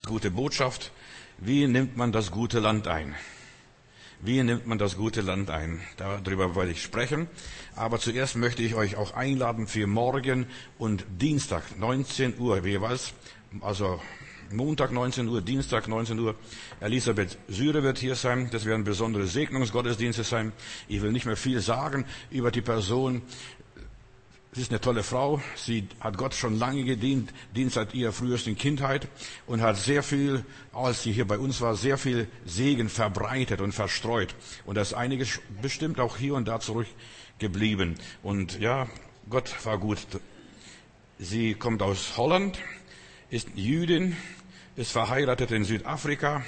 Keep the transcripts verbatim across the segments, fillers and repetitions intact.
gute Botschaft. Wie nimmt man das gute Land ein? Wie nimmt man das gute Land ein? Darüber wollte ich sprechen. Aber zuerst möchte ich euch auch einladen für morgen und Dienstag, neunzehn Uhr jeweils. Also Montag neunzehn Uhr, Dienstag neunzehn Uhr. Elisabeth Süre wird hier sein. Das werden besondere Segnungsgottesdienste sein. Ich will nicht mehr viel sagen über die Person. Sie ist eine tolle Frau. Sie hat Gott schon lange gedient, dient seit ihrer frühesten Kindheit und hat sehr viel, als sie hier bei uns war, sehr viel Segen verbreitet und verstreut. Und da ist einiges bestimmt auch hier und da zurückgeblieben. Und ja, Gott war gut. Sie kommt aus Holland, ist Jüdin, ist verheiratet in Südafrika.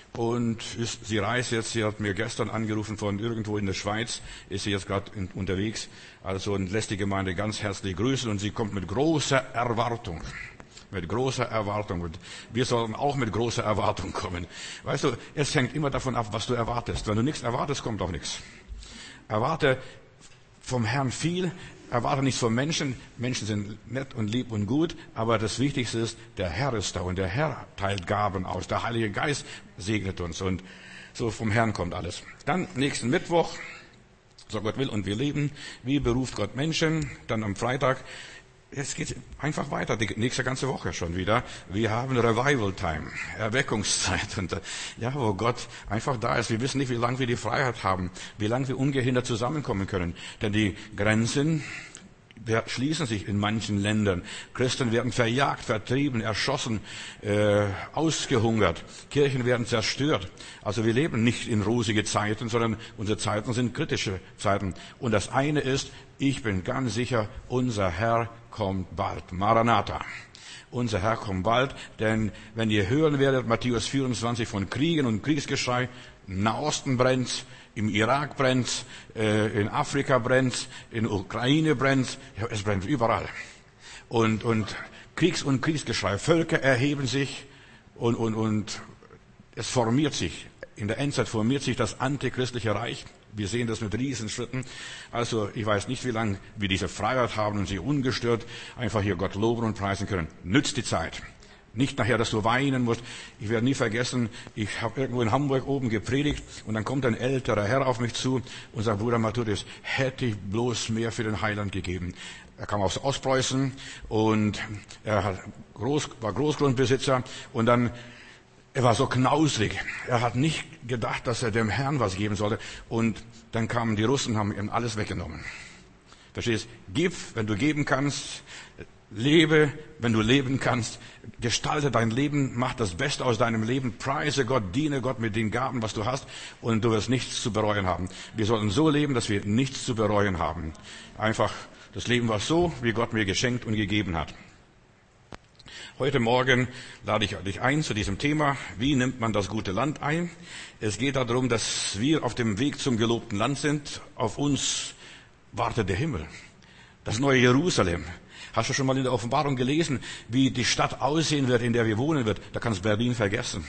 Und ist, sie reist jetzt, sie hat mir gestern angerufen von irgendwo in der Schweiz, ist sie jetzt gerade unterwegs, also und lässt die Gemeinde ganz herzlich grüßen und sie kommt mit großer Erwartung, mit großer Erwartung und wir sollen auch mit großer Erwartung kommen. Weißt du, es hängt immer davon ab, was du erwartest. Wenn du nichts erwartest, kommt auch nichts. Erwarte vom Herrn viel. Erwarte nichts von Menschen. Menschen sind nett und lieb und gut, aber das Wichtigste ist, der Herr ist da und der Herr teilt Gaben aus. Der Heilige Geist segnet uns und so vom Herrn kommt alles. Dann nächsten Mittwoch, so Gott will und wir leben. Wie beruft Gott Menschen? Dann am Freitag. Es geht einfach weiter, die nächste ganze Woche schon wieder. Wir haben Revival Time, Erweckungszeit, und ja, wo Gott einfach da ist. Wir wissen nicht, wie lange wir die Freiheit haben, wie lange wir ungehindert zusammenkommen können. Denn die Grenzen schließen sich in manchen Ländern. Christen werden verjagt, vertrieben, erschossen, äh, ausgehungert. Kirchen werden zerstört. Also wir leben nicht in rosige Zeiten, sondern unsere Zeiten sind kritische Zeiten. Und das eine ist, ich bin ganz sicher, unser Herr kommt bald. Maranatha. Unser Herr kommt bald, denn wenn ihr hören werdet, Matthäus vierundzwanzig von Kriegen und Kriegsgeschrei, im Nahosten brennt's, im Irak brennt's, äh, in Afrika brennt's, in Ukraine brennt's, ja, es brennt überall. Und, und Kriegs- und Kriegsgeschrei, Völker erheben sich und, und, und es formiert sich. In der Endzeit formiert sich das antichristliche Reich. Wir sehen das mit Riesenschritten. Also ich weiß nicht, wie lange wir diese Freiheit haben und sie ungestört einfach hier Gott loben und preisen können. Nützt die Zeit. Nicht nachher, dass du weinen musst. Ich werde nie vergessen, ich habe irgendwo in Hamburg oben gepredigt und dann kommt ein älterer Herr auf mich zu und sagt, Bruder Matthäus, hätte ich bloß mehr für den Heiland gegeben. Er kam aus Ostpreußen und er hat Groß, war Großgrundbesitzer und dann er war so knausrig. Er hat nicht gedacht, dass er dem Herrn was geben sollte. Und dann kamen die Russen und haben ihm alles weggenommen. Verstehst? Gib, wenn du geben kannst. Lebe, wenn du leben kannst. Gestalte dein Leben. Mach das Beste aus deinem Leben. Preise Gott, diene Gott mit den Gaben, was du hast. Und du wirst nichts zu bereuen haben. Wir sollten so leben, dass wir nichts zu bereuen haben. Einfach das Leben war so, wie Gott mir geschenkt und gegeben hat. Heute Morgen lade ich dich ein zu diesem Thema. Wie nimmt man das gute Land ein? Es geht darum, dass wir auf dem Weg zum gelobten Land sind. Auf uns wartet der Himmel. Das neue Jerusalem. Hast du schon mal in der Offenbarung gelesen, wie die Stadt aussehen wird, in der wir wohnen wird? Da kannst du Berlin vergessen.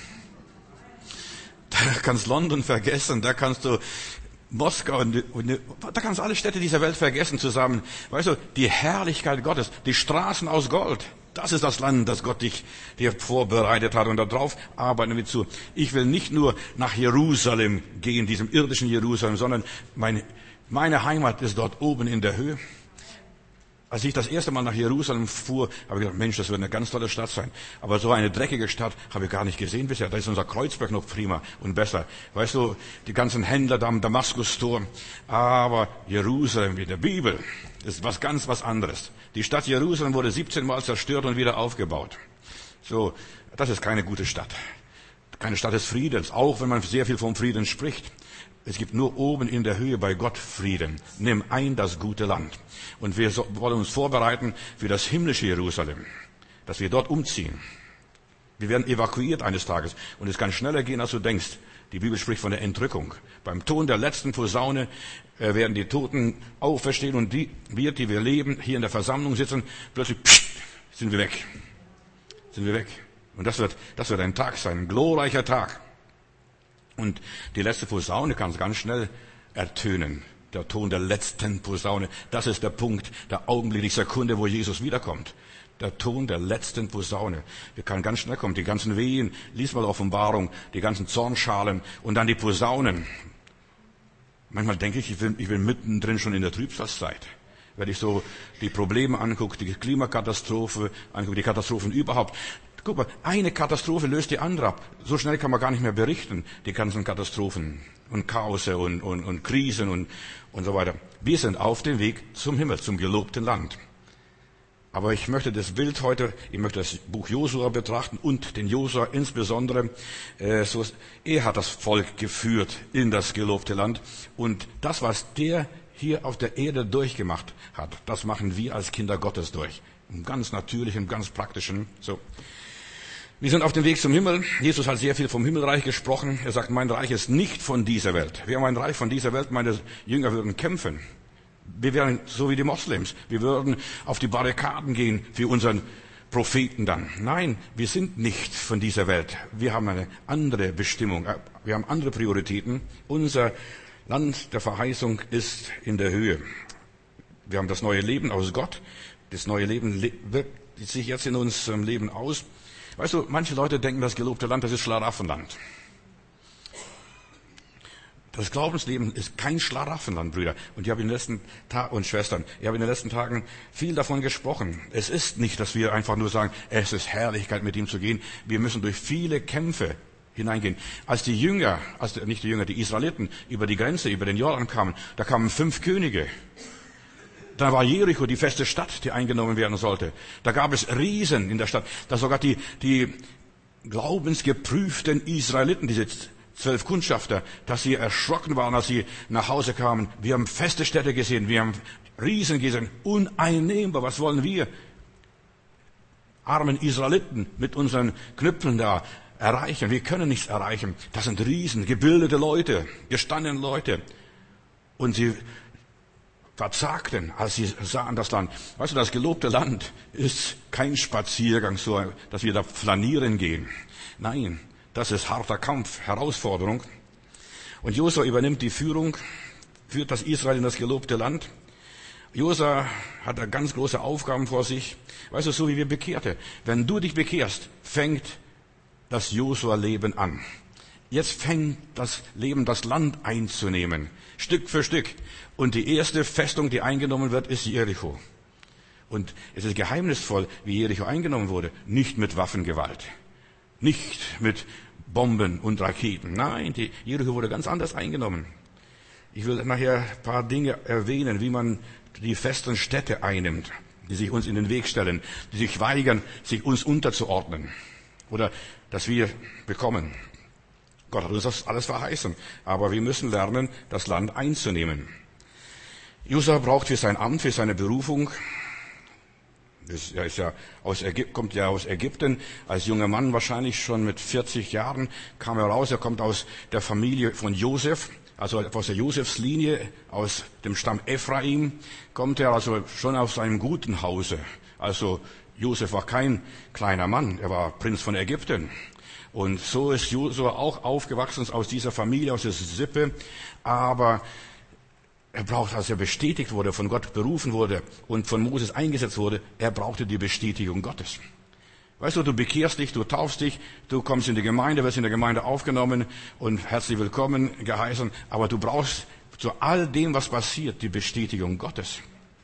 Da kannst du London vergessen. Da kannst du Moskau und, und da kannst du alle Städte dieser Welt vergessen zusammen. Weißt du, die Herrlichkeit Gottes, die Straßen aus Gold. Das ist das Land, das Gott dich, dir vorbereitet hat. Und darauf arbeiten wir zu. Ich will nicht nur nach Jerusalem gehen, diesem irdischen Jerusalem, sondern meine, meine Heimat ist dort oben in der Höhe. Als ich das erste Mal nach Jerusalem fuhr, habe ich gedacht, Mensch, das wird eine ganz tolle Stadt sein. Aber so eine dreckige Stadt habe ich gar nicht gesehen bisher. Da ist unser Kreuzberg noch prima und besser. Weißt du, die ganzen Händler da am Damaskustor. Aber Jerusalem wie der Bibel ist was ganz was anderes. Die Stadt Jerusalem wurde siebzehn Mal zerstört und wieder aufgebaut. So, das ist keine gute Stadt. Keine Stadt des Friedens, auch wenn man sehr viel vom Frieden spricht. Es gibt nur oben in der Höhe bei Gott Frieden. Nimm ein das gute Land. Und wir wollen uns vorbereiten für das himmlische Jerusalem, dass wir dort umziehen. Wir werden evakuiert eines Tages. Und es kann schneller gehen, als du denkst. Die Bibel spricht von der Entrückung. Beim Ton der letzten Posaune äh, werden die Toten auferstehen und die, wir, die wir leben, hier in der Versammlung sitzen, plötzlich pssst, sind wir weg. Sind wir weg. Und das wird, das wird ein Tag sein, ein glorreicher Tag. Und die letzte Posaune kann ganz schnell ertönen. Der Ton der letzten Posaune. Das ist der Punkt, der Augenblick, die Sekunde, wo Jesus wiederkommt. Der Ton der letzten Posaune. Wir können ganz schnell kommen. Die ganzen Wehen, lies mal Offenbarung, die ganzen Zornschalen und dann die Posaunen. Manchmal denke ich, ich bin, ich bin mittendrin schon in der Trübsalzeit. Wenn ich so die Probleme angucke, die Klimakatastrophe angucke, die Katastrophen überhaupt. Guck mal, eine Katastrophe löst die andere ab. So schnell kann man gar nicht mehr berichten, die ganzen Katastrophen und Chaose und, und, und Krisen und, und so weiter. Wir sind auf dem Weg zum Himmel, zum gelobten Land. Aber ich möchte das Bild heute, ich möchte das Buch Josua betrachten und den Josua insbesondere. Äh, so, er hat das Volk geführt in das gelobte Land. Und das, was der hier auf der Erde durchgemacht hat, das machen wir als Kinder Gottes durch. Im ganz natürlichen, ganz praktischen. So. Wir sind auf dem Weg zum Himmel. Jesus hat sehr viel vom Himmelreich gesprochen. Er sagt, mein Reich ist nicht von dieser Welt. Wir haben ein Reich von dieser Welt, meine Jünger würden kämpfen. Wir wären so wie die Moslems. Wir würden auf die Barrikaden gehen für unseren Propheten dann. Nein, wir sind nicht von dieser Welt. Wir haben eine andere Bestimmung. Wir haben andere Prioritäten. Unser Land der Verheißung ist in der Höhe. Wir haben das neue Leben aus Gott. Das neue Leben wirkt sich jetzt in unserem Leben aus. Weißt du, manche Leute denken, das gelobte Land, das ist Schlaraffenland. Das Glaubensleben ist kein Schlaraffenland, Brüder. Und ich habe in den letzten Tagen, und Schwestern, ich habe in den letzten Tagen viel davon gesprochen. Es ist nicht, dass wir einfach nur sagen, es ist Herrlichkeit, mit ihm zu gehen. Wir müssen durch viele Kämpfe hineingehen. Als die Jünger, also nicht die Jünger, die Israeliten über die Grenze, über den Jordan kamen, da kamen fünf Könige. Da war Jericho die feste Stadt, die eingenommen werden sollte. Da gab es Riesen in der Stadt. Da sogar die, die glaubensgeprüften Israeliten, diese zwölf Kundschafter, dass sie erschrocken waren, als sie nach Hause kamen. Wir haben feste Städte gesehen, wir haben Riesen gesehen. Uneinnehmbar, was wollen wir? Armen Israeliten mit unseren Knüppeln da erreichen. Wir können nichts erreichen. Das sind Riesen, gebildete Leute, gestandene Leute. Und sie verzagten, als sie sahen das Land. Weißt du, das gelobte Land ist kein Spaziergang, so, dass wir da flanieren gehen. Nein, das ist harter Kampf, Herausforderung. Und Josua übernimmt die Führung, führt das Israel in das gelobte Land. Josua hat da ganz große Aufgaben vor sich. Weißt du, so wie wir Bekehrte. Wenn du dich bekehrst, fängt das Josua-Leben an. Jetzt fängt das Leben, das Land einzunehmen. Stück für Stück. Und die erste Festung, die eingenommen wird, ist Jericho. Und es ist geheimnisvoll, wie Jericho eingenommen wurde. Nicht mit Waffengewalt. Nicht mit Bomben und Raketen. Nein, die Jericho wurde ganz anders eingenommen. Ich will nachher ein paar Dinge erwähnen, wie man die festen Städte einnimmt, die sich uns in den Weg stellen, die sich weigern, sich uns unterzuordnen. Oder dass wir bekommen. Gott hat uns das alles verheißen. Aber wir müssen lernen, das Land einzunehmen. Josua braucht für sein Amt, für seine Berufung, er ist ja aus Ägypten, kommt ja aus Ägypten, als junger Mann wahrscheinlich schon mit vierzig Jahren kam er raus, er kommt aus der Familie von Josef, also aus der Josefslinie, aus dem Stamm Ephraim, kommt er also schon aus einem guten Hause. Also Josef war kein kleiner Mann, er war Prinz von Ägypten. Und so ist Josua auch aufgewachsen aus dieser Familie, aus dieser Sippe, aber er braucht, als er bestätigt wurde, von Gott berufen wurde und von Moses eingesetzt wurde, er brauchte die Bestätigung Gottes. Weißt du, du bekehrst dich, du taufst dich, du kommst in die Gemeinde, wirst in der Gemeinde aufgenommen und herzlich willkommen geheißen, aber du brauchst zu all dem, was passiert, die Bestätigung Gottes.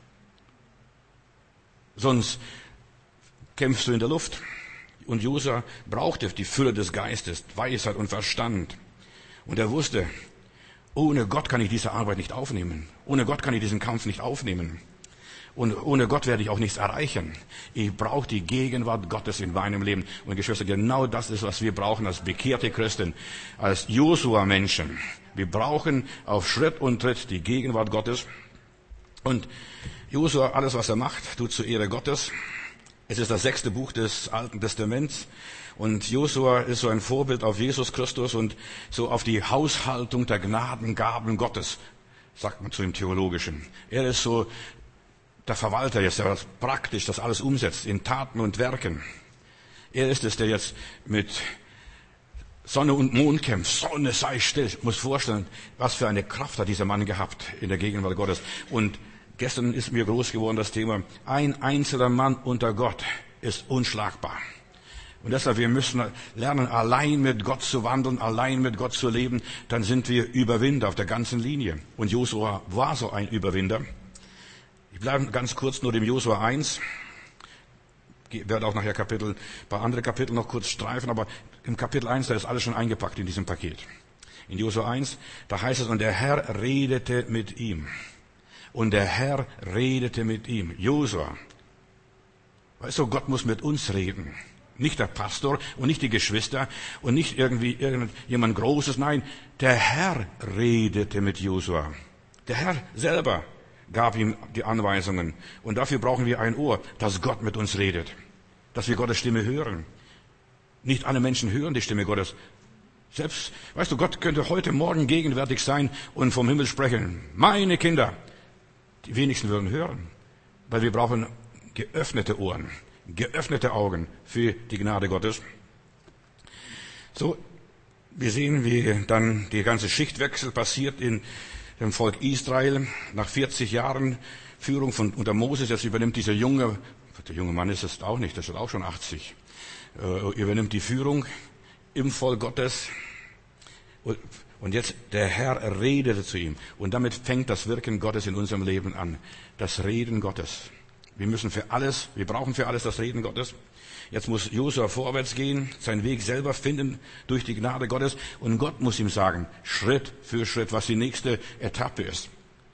Sonst kämpfst du in der Luft. Und Josua brauchte die Fülle des Geistes, Weisheit und Verstand. Und er wusste, ohne Gott kann ich diese Arbeit nicht aufnehmen. Ohne Gott kann ich diesen Kampf nicht aufnehmen. Und ohne Gott werde ich auch nichts erreichen. Ich brauche die Gegenwart Gottes in meinem Leben. Und Geschwister, genau das ist, was wir brauchen als bekehrte Christen, als Josua-Menschen. Wir brauchen auf Schritt und Tritt die Gegenwart Gottes. Und Josua, alles was er macht, tut zur Ehre Gottes. Es ist das sechste Buch des Alten Testaments. Und Josua ist so ein Vorbild auf Jesus Christus und so auf die Haushaltung der Gnadengaben Gottes, sagt man zu dem Theologischen. Er ist so der Verwalter jetzt, der praktisch das alles umsetzt in Taten und Werken. Er ist es, der jetzt mit Sonne und Mond kämpft. Sonne, sei still. Ich muss vorstellen, was für eine Kraft hat dieser Mann gehabt in der Gegenwart Gottes. Und Gestern ist mir groß geworden das Thema, ein einzelner Mann unter Gott ist unschlagbar. Und deshalb, wir müssen lernen, allein mit Gott zu wandeln, allein mit Gott zu leben, dann sind wir Überwinder auf der ganzen Linie. Und Josua war so ein Überwinder. Ich bleibe ganz kurz nur dem Josua eins. Ich werde auch nachher Kapitel, ein paar andere Kapitel noch kurz streifen, aber im Kapitel eins, da ist alles schon eingepackt in diesem Paket. In Josua eins, da heißt es, und der Herr redete mit ihm. Und der Herr redete mit ihm. Josua. Weißt du, Gott muss mit uns reden. Nicht der Pastor und nicht die Geschwister und nicht irgendwie irgendjemand Großes. Nein, der Herr redete mit Josua. Der Herr selber gab ihm die Anweisungen. Und dafür brauchen wir ein Ohr, dass Gott mit uns redet. Dass wir Gottes Stimme hören. Nicht alle Menschen hören die Stimme Gottes. Selbst, weißt du, Gott könnte heute Morgen gegenwärtig sein und vom Himmel sprechen. Meine Kinder. Die wenigsten würden hören. Weil wir brauchen geöffnete Ohren. Geöffnete Augen für die Gnade Gottes. So, wir sehen, wie dann die ganze Schichtwechsel passiert in dem Volk Israel. Nach vierzig Jahren Führung von unter Moses, jetzt übernimmt dieser junge, der junge Mann ist es auch nicht, der ist auch schon achtzig, äh, übernimmt die Führung im Volk Gottes. Und jetzt der Herr redete zu ihm. Und damit fängt das Wirken Gottes in unserem Leben an. Das Reden Gottes. Wir müssen für alles, wir brauchen für alles das Reden Gottes. Jetzt muss Josua vorwärts gehen, seinen Weg selber finden durch die Gnade Gottes. Und Gott muss ihm sagen, Schritt für Schritt, was die nächste Etappe ist.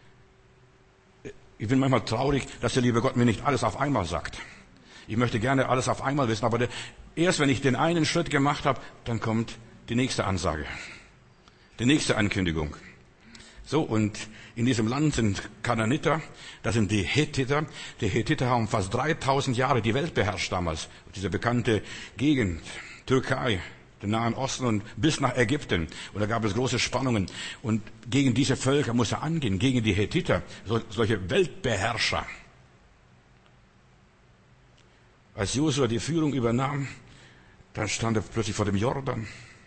Ich bin manchmal traurig, dass der liebe Gott mir nicht alles auf einmal sagt. Ich möchte gerne alles auf einmal wissen, aber der, erst wenn ich den einen Schritt gemacht habe, dann kommt die nächste Ansage. Die nächste Ankündigung. So, und in diesem Land sind Kanaaniter, das sind die Hethiter. Die Hethiter haben fast dreitausend Jahre die Welt beherrscht damals. Diese bekannte Gegend, Türkei, den Nahen Osten und bis nach Ägypten. Und da gab es große Spannungen. Und gegen diese Völker muss er angehen, gegen die Hethiter, so, solche Weltbeherrscher. Als Josua die Führung übernahm, dann stand er plötzlich vor dem Jordan.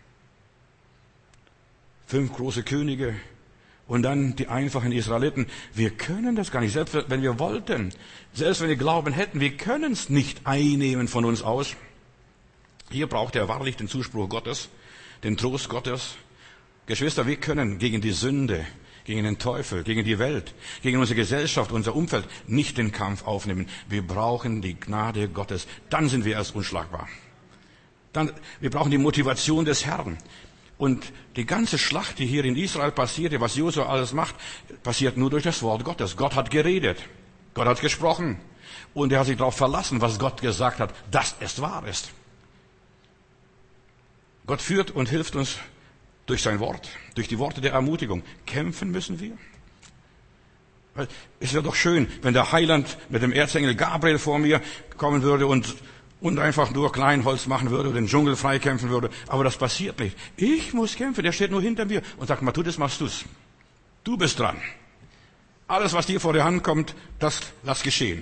Fünf große Könige. Und dann die einfachen Israeliten. Wir können das gar nicht, selbst wenn wir wollten. Selbst wenn wir Glauben hätten, wir können es nicht einnehmen von uns aus. Hier braucht er wahrlich den Zuspruch Gottes, den Trost Gottes. Geschwister, wir können gegen die Sünde, gegen den Teufel, gegen die Welt, gegen unsere Gesellschaft, unser Umfeld nicht den Kampf aufnehmen. Wir brauchen die Gnade Gottes. Dann sind wir erst unschlagbar. Dann, wir brauchen die Motivation des Herrn. Und die ganze Schlacht, die hier in Israel passierte, was Josua alles macht, passiert nur durch das Wort Gottes. Gott hat geredet. Gott hat gesprochen. Und er hat sich darauf verlassen, was Gott gesagt hat, dass es wahr ist. Gott führt und hilft uns durch sein Wort, durch die Worte der Ermutigung. Kämpfen müssen wir. Weil es wäre doch schön, wenn der Heiland mit dem Erzengel Gabriel vor mir kommen würde und und einfach nur Kleinholz machen würde, den Dschungel freikämpfen würde. Aber das passiert nicht. Ich muss kämpfen, der steht nur hinter mir und sagt, mal tu das, machst du's. Du bist dran. Alles, was dir vor der Hand kommt, das lass geschehen.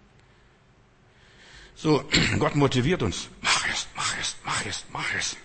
So, Gott motiviert uns. Mach es, mach es, mach es, mach es.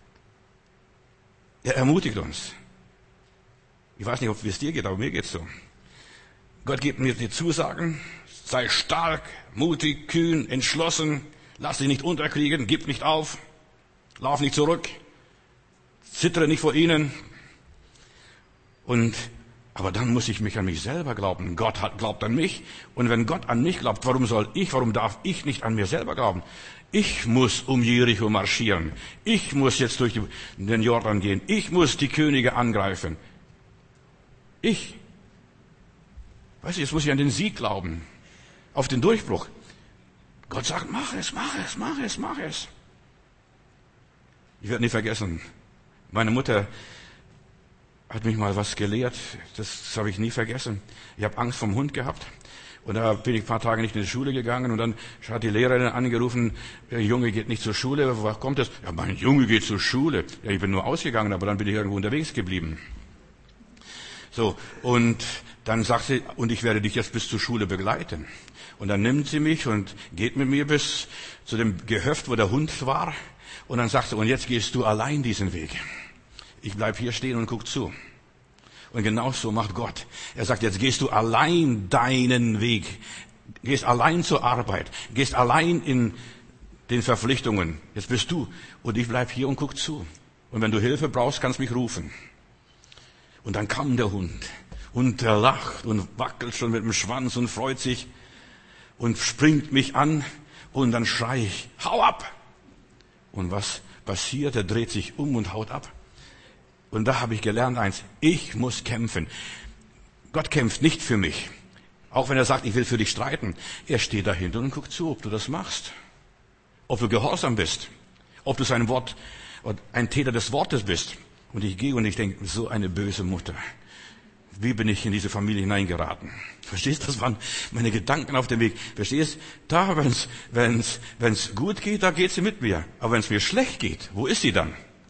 Er ermutigt uns. Ich weiß nicht, ob es dir geht, aber mir geht's so. Gott gibt mir die Zusagen, sei stark, mutig, kühn, entschlossen, lass dich nicht unterkriegen, gib nicht auf, lauf nicht zurück, zittere nicht vor ihnen. Und, aber dann muss ich mich an mich selber glauben. Gott hat, glaubt an mich. Und wenn Gott an mich glaubt, warum soll ich, warum darf ich nicht an mir selber glauben? Ich muss um Jericho marschieren. Ich muss jetzt durch den Jordan gehen. Ich muss die Könige angreifen. Ich. Weißt du, jetzt muss ich an den Sieg glauben. Auf den Durchbruch. Gott sagt, mach es, mach es, mach es, mach es. Ich werde nie vergessen, meine Mutter hat mich mal was gelehrt, das habe ich nie vergessen. Ich habe Angst vom Hund gehabt und da bin ich ein paar Tage nicht in die Schule gegangen und dann hat die Lehrerin angerufen, der Junge geht nicht zur Schule, woher kommt das? Ja, mein Junge geht zur Schule. Ja, ich bin nur ausgegangen, aber dann bin ich irgendwo unterwegs geblieben. So, und dann sagt sie, und ich werde dich jetzt bis zur Schule begleiten. Und dann nimmt sie mich und geht mit mir bis zu dem Gehöft, wo der Hund war. Und dann sagt sie, und jetzt gehst du allein diesen Weg. Ich bleib hier stehen und guck zu. Und genau so macht Gott. Er sagt, jetzt gehst du allein deinen Weg. Gehst allein zur Arbeit. Gehst allein in den Verpflichtungen. Jetzt bist du. Und ich bleib hier und guck zu. Und wenn du Hilfe brauchst, kannst du mich rufen. Und dann kam der Hund. Und er lacht und wackelt schon mit dem Schwanz und freut sich. Und springt mich an. Und dann schrei ich, hau ab! Und was passiert? Er dreht sich um und haut ab. Und da habe ich gelernt eins, ich muss kämpfen. Gott kämpft nicht für mich. Auch wenn er sagt, ich will für dich streiten. Er steht dahinter und guckt zu, ob du das machst. Ob du gehorsam bist. Ob du sein Wort, ein Täter des Wortes bist. Und ich gehe und ich denke, so eine böse Mutter. Wie bin ich in diese Familie hineingeraten? Verstehst du, das waren meine Gedanken auf dem Weg. Verstehst du, da, wenn's, wenn's, wenn's gut geht, da geht sie mit mir. Aber wenn es mir schlecht geht, wo ist sie dann?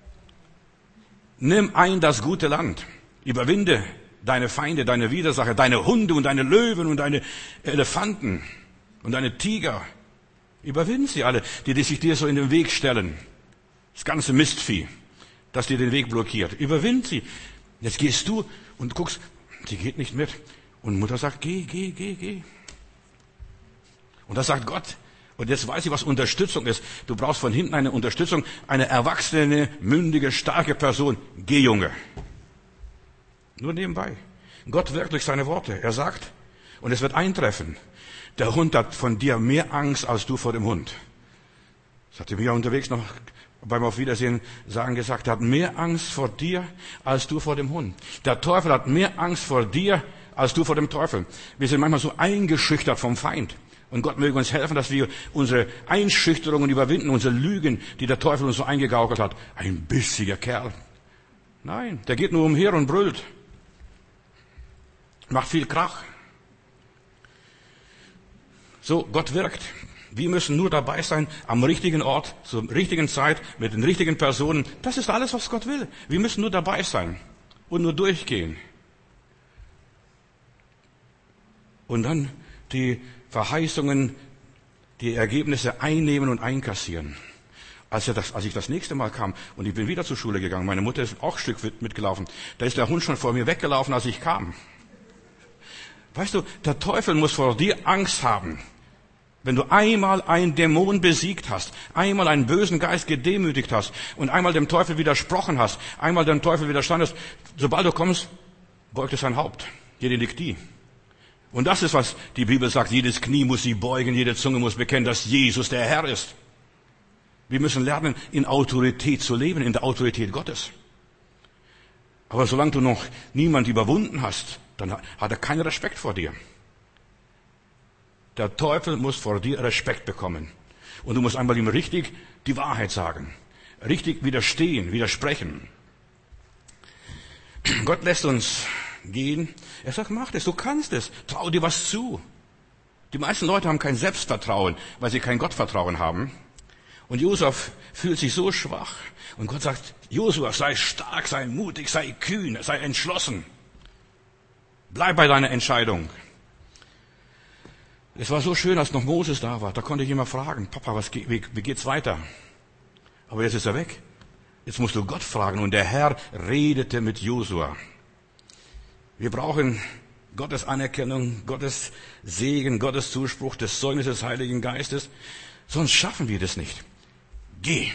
Nimm ein das gute Land. Überwinde deine Feinde, deine Widersacher, deine Hunde und deine Löwen und deine Elefanten und deine Tiger. Überwinde sie alle, die, die sich dir so in den Weg stellen. Das ganze Mistvieh, das dir den Weg blockiert. Überwinde sie. Jetzt gehst du und guckst, sie geht nicht mit. Und Mutter sagt, geh, geh, geh, geh. Und das sagt Gott. Und jetzt weiß ich, was Unterstützung ist. Du brauchst von hinten eine Unterstützung, eine erwachsene, mündige, starke Person. Geh, Junge. Nur nebenbei. Gott wirkt durch seine Worte. Er sagt, und es wird eintreffen, der Hund hat von dir mehr Angst als du vor dem Hund. Das hatte mir unterwegs noch beim Auf Wiedersehen sagen gesagt, er hat mehr Angst vor dir als du vor dem Hund. Der Teufel hat mehr Angst vor dir als du vor dem Teufel. Wir sind manchmal so eingeschüchtert vom Feind. Und Gott möge uns helfen, dass wir unsere Einschüchterungen überwinden, unsere Lügen, die der Teufel uns so eingegaukelt hat. Ein bissiger Kerl. Nein, der geht nur umher und brüllt. Macht viel Krach. So, Gott wirkt. Wir müssen nur dabei sein, am richtigen Ort, zur richtigen Zeit, mit den richtigen Personen. Das ist alles, was Gott will. Wir müssen nur dabei sein und nur durchgehen. Und dann die Verheißungen, die Ergebnisse einnehmen und einkassieren. Als, er das, als ich das nächste Mal kam und ich bin wieder zur Schule gegangen, meine Mutter ist auch ein Stück mitgelaufen, da ist der Hund schon vor mir weggelaufen, als ich kam. Weißt du, der Teufel muss vor dir Angst haben. Wenn du einmal einen Dämon besiegt hast, einmal einen bösen Geist gedemütigt hast und einmal dem Teufel widersprochen hast, einmal dem Teufel widerstandest, sobald du kommst, beugt es sein Haupt, geht in die Knie. Und das ist, was die Bibel sagt. Jedes Knie muss sie beugen, jede Zunge muss bekennen, dass Jesus der Herr ist. Wir müssen lernen, in Autorität zu leben, in der Autorität Gottes. Aber solange du noch niemand überwunden hast, dann hat er keinen Respekt vor dir. Der Teufel muss vor dir Respekt bekommen. Und du musst einmal ihm richtig die Wahrheit sagen. Richtig widerstehen, widersprechen. Gott lässt uns gehen. Er sagt, mach das, du kannst es. Trau dir was zu. Die meisten Leute haben kein Selbstvertrauen, weil sie kein Gottvertrauen haben. Und Josua fühlt sich so schwach. Und Gott sagt, Josua, sei stark, sei mutig, sei kühn, sei entschlossen. Bleib bei deiner Entscheidung. Es war so schön, als noch Moses da war. Da konnte ich immer fragen, Papa, was, wie, wie geht's weiter? Aber jetzt ist er weg. Jetzt musst du Gott fragen. Und der Herr redete mit Josua. Wir brauchen Gottes Anerkennung, Gottes Segen, Gottes Zuspruch, des Zeugnisses des Heiligen Geistes. Sonst schaffen wir das nicht. Geh.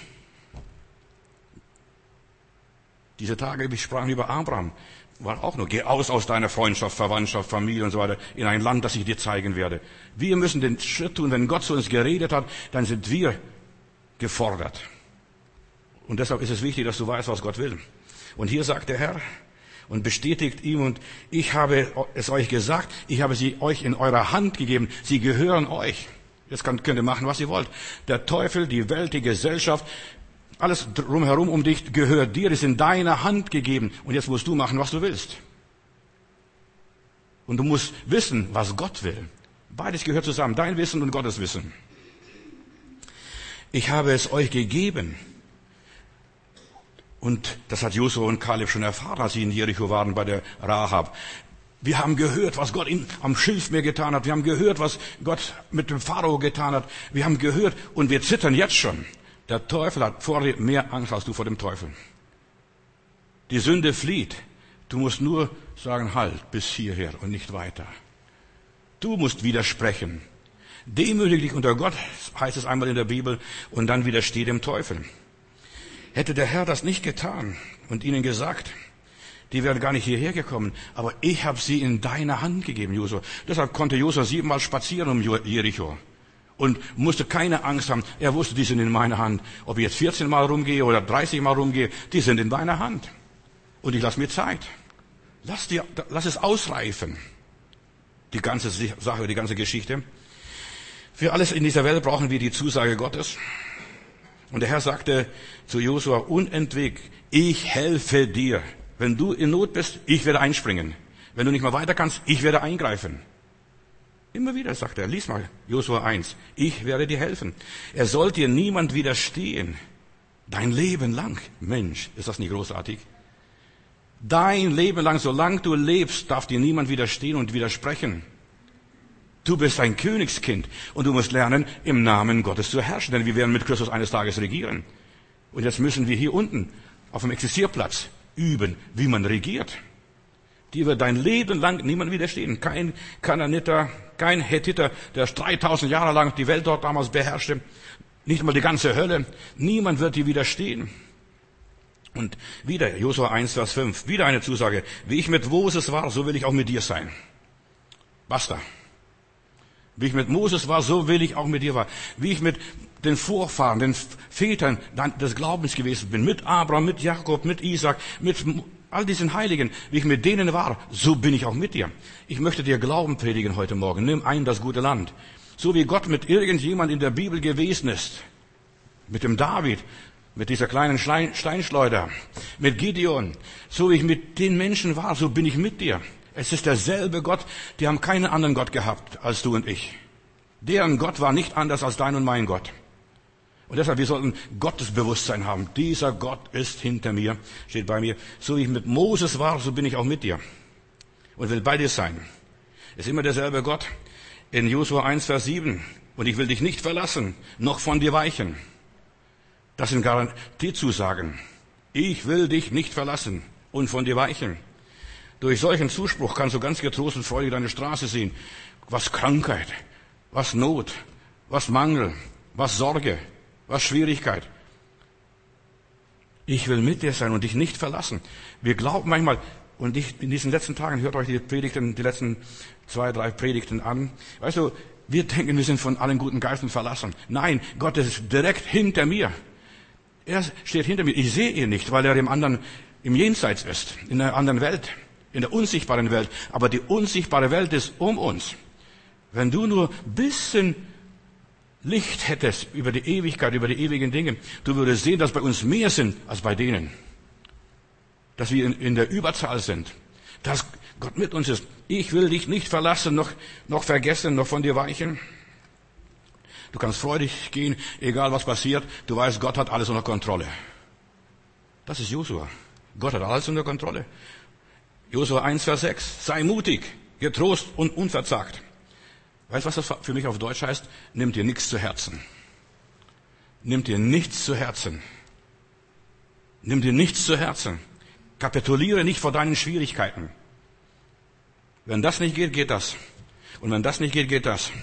Diese Tage, wir sprachen über Abraham, war auch nur, geh aus aus deiner Freundschaft, Verwandtschaft, Familie und so weiter, in ein Land, das ich dir zeigen werde. Wir müssen den Schritt tun, wenn Gott zu uns geredet hat, dann sind wir gefordert. Und deshalb ist es wichtig, dass du weißt, was Gott will. Und hier sagt der Herr und bestätigt ihm, und ich habe es euch gesagt, ich habe sie euch in eurer Hand gegeben, sie gehören euch. Jetzt könnt ihr machen, was ihr wollt. Der Teufel, die Welt, die Gesellschaft, alles drumherum um dich gehört dir, ist in deiner Hand gegeben. Und jetzt musst du machen, was du willst. Und du musst wissen, was Gott will. Beides gehört zusammen, dein Wissen und Gottes Wissen. Ich habe es euch gegeben. Und das hat Josua und Kaleb schon erfahren, als sie in Jericho waren bei der Rahab. Wir haben gehört, was Gott in, am Schilfmeer getan hat. Wir haben gehört, was Gott mit dem Pharao getan hat. Wir haben gehört und wir zittern jetzt schon. Der Teufel hat vor dir mehr Angst als du vor dem Teufel. Die Sünde flieht. Du musst nur sagen, halt, bis hierher und nicht weiter. Du musst widersprechen. Demütig dich unter Gott, heißt es einmal in der Bibel, und dann widersteh dem Teufel. Hätte der Herr das nicht getan und ihnen gesagt, die wären gar nicht hierher gekommen, aber ich habe sie in deine Hand gegeben, Josua. Deshalb konnte Josua siebenmal spazieren um Jericho und musste keine Angst haben. Er wusste, die sind in meiner Hand. Ob ich jetzt vierzehn Mal rumgehe oder dreißig Mal rumgehe, die sind in meiner Hand. Und ich lasse mir Zeit. Lass, die, lass es ausreifen. Die ganze Sache, die ganze Geschichte. Für alles in dieser Welt brauchen wir die Zusage Gottes. Und der Herr sagte zu Josua unentwegt, ich helfe dir. Wenn du in Not bist, ich werde einspringen. Wenn du nicht mehr weiter kannst, ich werde eingreifen. Immer wieder sagt er, lies mal Josua eins, ich werde dir helfen. Er soll dir niemand widerstehen. Dein Leben lang. Mensch, ist das nicht großartig? Dein Leben lang, solange du lebst, darf dir niemand widerstehen und widersprechen. Du bist ein Königskind und du musst lernen, im Namen Gottes zu herrschen, denn wir werden mit Christus eines Tages regieren. Und jetzt müssen wir hier unten auf dem Existierplatz üben, wie man regiert. Dir wird dein Leben lang niemand widerstehen. Kein Kanaaniter, kein Hethiter, der dreitausend Jahre lang die Welt dort damals beherrschte. Nicht mal die ganze Hölle. Niemand wird dir widerstehen. Und wieder, Josua eins, Vers fünf, wieder eine Zusage. Wie ich mit Moses war, so will ich auch mit dir sein. Basta. Wie ich mit Moses war, so will ich auch mit dir sein. Wie ich mit den Vorfahren, den Vätern des Glaubens gewesen bin, mit Abraham, mit Jakob, mit Isaac, mit all diesen Heiligen, wie ich mit denen war, so bin ich auch mit dir. Ich möchte dir Glauben predigen heute Morgen. Nimm ein das gute Land. So wie Gott mit irgendjemand in der Bibel gewesen ist. Mit dem David, mit dieser kleinen Steinschleuder, mit Gideon. So wie ich mit den Menschen war, so bin ich mit dir. Es ist derselbe Gott, die haben keinen anderen Gott gehabt als du und ich. Deren Gott war nicht anders als dein und mein Gott. Und deshalb, wir sollten Gottesbewusstsein haben. Dieser Gott ist hinter mir, steht bei mir. So wie ich mit Moses war, so bin ich auch mit dir. Und will bei dir sein. Ist immer derselbe Gott. In Josua eins, Vers sieben. Und ich will dich nicht verlassen, noch von dir weichen. Das sind Garantiezusagen. Ich will dich nicht verlassen und von dir weichen. Durch solchen Zuspruch kannst du ganz getrost und freudig deine Straße sehen. Was Krankheit, was Not, was Mangel, was Sorge, was Schwierigkeit. Ich will mit dir sein und dich nicht verlassen. Wir glauben manchmal, und ich, in diesen letzten Tagen, hört euch die Predigten, die letzten zwei, drei Predigten an. Weißt du, wir denken, wir sind von allen guten Geistern verlassen. Nein, Gott ist direkt hinter mir. Er steht hinter mir. Ich sehe ihn nicht, weil er im anderen, im Jenseits ist, in einer anderen Welt, in der unsichtbaren Welt. Aber die unsichtbare Welt ist um uns. Wenn du nur ein bisschen Licht hättest über die Ewigkeit, über die ewigen Dinge, du würdest sehen, dass bei uns mehr sind als bei denen. Dass wir in, in der Überzahl sind. Dass Gott mit uns ist. Ich will dich nicht verlassen, noch, noch vergessen, noch von dir weichen. Du kannst freudig gehen, egal was passiert. Du weißt, Gott hat alles unter Kontrolle. Das ist Josua. Gott hat alles unter Kontrolle. Josua eins, Vers sechs. Sei mutig, getrost und unverzagt. Weißt du, was das für mich auf Deutsch heißt? Nimm dir nichts zu Herzen. Nimm dir nichts zu Herzen. Nimm dir nichts zu Herzen. Kapituliere nicht vor deinen Schwierigkeiten. Wenn das nicht geht, geht das. Und wenn das nicht geht, geht das.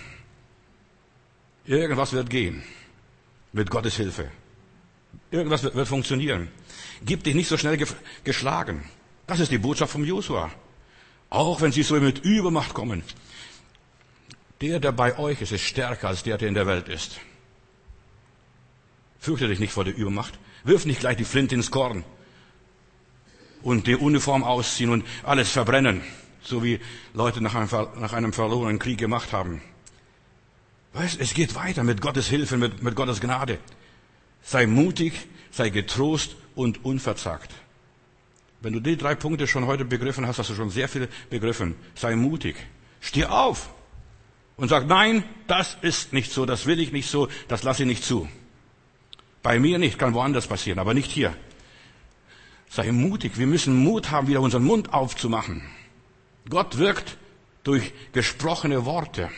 Irgendwas wird gehen. Mit Gottes Hilfe. Irgendwas wird, wird funktionieren. Gib dich nicht so schnell ge- geschlagen. Das ist die Botschaft vom Josua. Auch wenn sie so mit Übermacht kommen. Der, der bei euch ist, ist stärker als der, der in der Welt ist. Fürchte dich nicht vor der Übermacht. Wirf nicht gleich die Flinte ins Korn. Und die Uniform ausziehen und alles verbrennen. So wie Leute nach einem, nach einem verlorenen Krieg gemacht haben. Weißt, es geht weiter mit Gottes Hilfe, mit, mit Gottes Gnade. Sei mutig, sei getrost und unverzagt. Wenn du die drei Punkte schon heute begriffen hast, hast du schon sehr viel begriffen. Sei mutig. Steh auf. Und sag, nein, das ist nicht so, das will ich nicht so, das lasse ich nicht zu. Bei mir nicht, kann woanders passieren, aber nicht hier. Sei mutig, wir müssen Mut haben, wieder unseren Mund aufzumachen. Gott wirkt durch gesprochene Worte.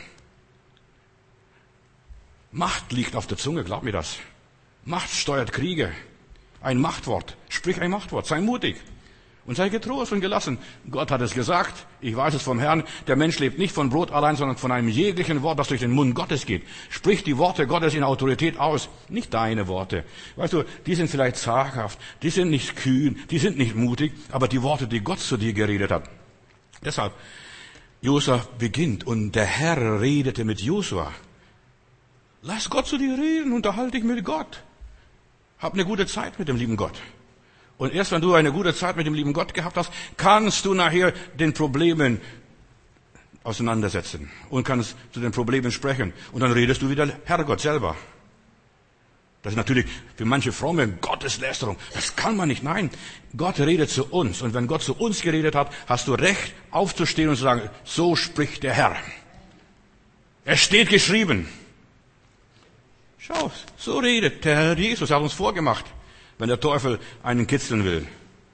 Macht liegt auf der Zunge, glaub mir das. Macht steuert Kriege. Ein Machtwort, sprich ein Machtwort, sei mutig. Und sei getrost und gelassen. Gott hat es gesagt. Ich weiß es vom Herrn. Der Mensch lebt nicht von Brot allein, sondern von einem jeglichen Wort, das durch den Mund Gottes geht. Sprich die Worte Gottes in Autorität aus. Nicht deine Worte. Weißt du, die sind vielleicht zaghaft. Die sind nicht kühn. Die sind nicht mutig. Aber die Worte, die Gott zu dir geredet hat. Deshalb, Josua beginnt und der Herr redete mit Josua. Lass Gott zu dir reden. Unterhalte dich mit Gott. Hab eine gute Zeit mit dem lieben Gott. Und erst wenn du eine gute Zeit mit dem lieben Gott gehabt hast, kannst du nachher den Problemen auseinandersetzen und kannst zu den Problemen sprechen. Und dann redest du wieder Herrgott selber. Das ist natürlich für manche Fromme Gotteslästerung. Das kann man nicht. Nein, Gott redet zu uns. Und wenn Gott zu uns geredet hat, hast du Recht aufzustehen und zu sagen, so spricht der Herr. Es steht geschrieben. Schau, so redet der Herr Jesus. Er hat uns vorgemacht, wenn der Teufel einen kitzeln will.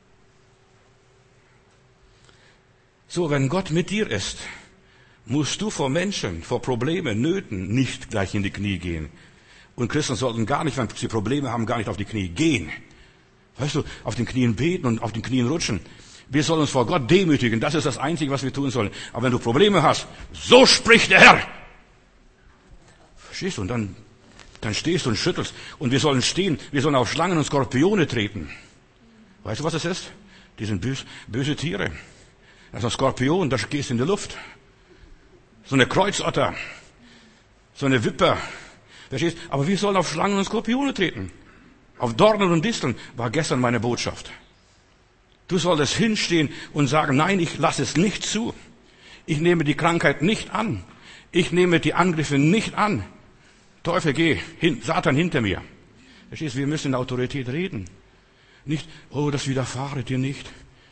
So, wenn Gott mit dir ist, musst du vor Menschen, vor Problemen, Nöten nicht gleich in die Knie gehen. Und Christen sollten gar nicht, wenn sie Probleme haben, gar nicht auf die Knie gehen. Weißt du, auf den Knien beten und auf den Knien rutschen. Wir sollen uns vor Gott demütigen. Das ist das Einzige, was wir tun sollen. Aber wenn du Probleme hast, so spricht der Herr. Verstehst du? Und dann Dann stehst du und schüttelst. Und wir sollen stehen. Wir sollen auf Schlangen und Skorpione treten. Weißt du, was das ist? Die sind böse, böse Tiere. Also ein Skorpion, da gehst du in die Luft. So eine Kreuzotter. So eine Wipper. Verstehst? Aber wir sollen auf Schlangen und Skorpione treten. Auf Dornen und Disteln war gestern meine Botschaft. Du solltest hinstehen und sagen, nein, ich lasse es nicht zu. Ich nehme die Krankheit nicht an. Ich nehme die Angriffe nicht an. Teufel, geh, hin, Satan hinter mir. Verstehst du, wir müssen in Autorität reden. Nicht, oh, das widerfahre dir nicht.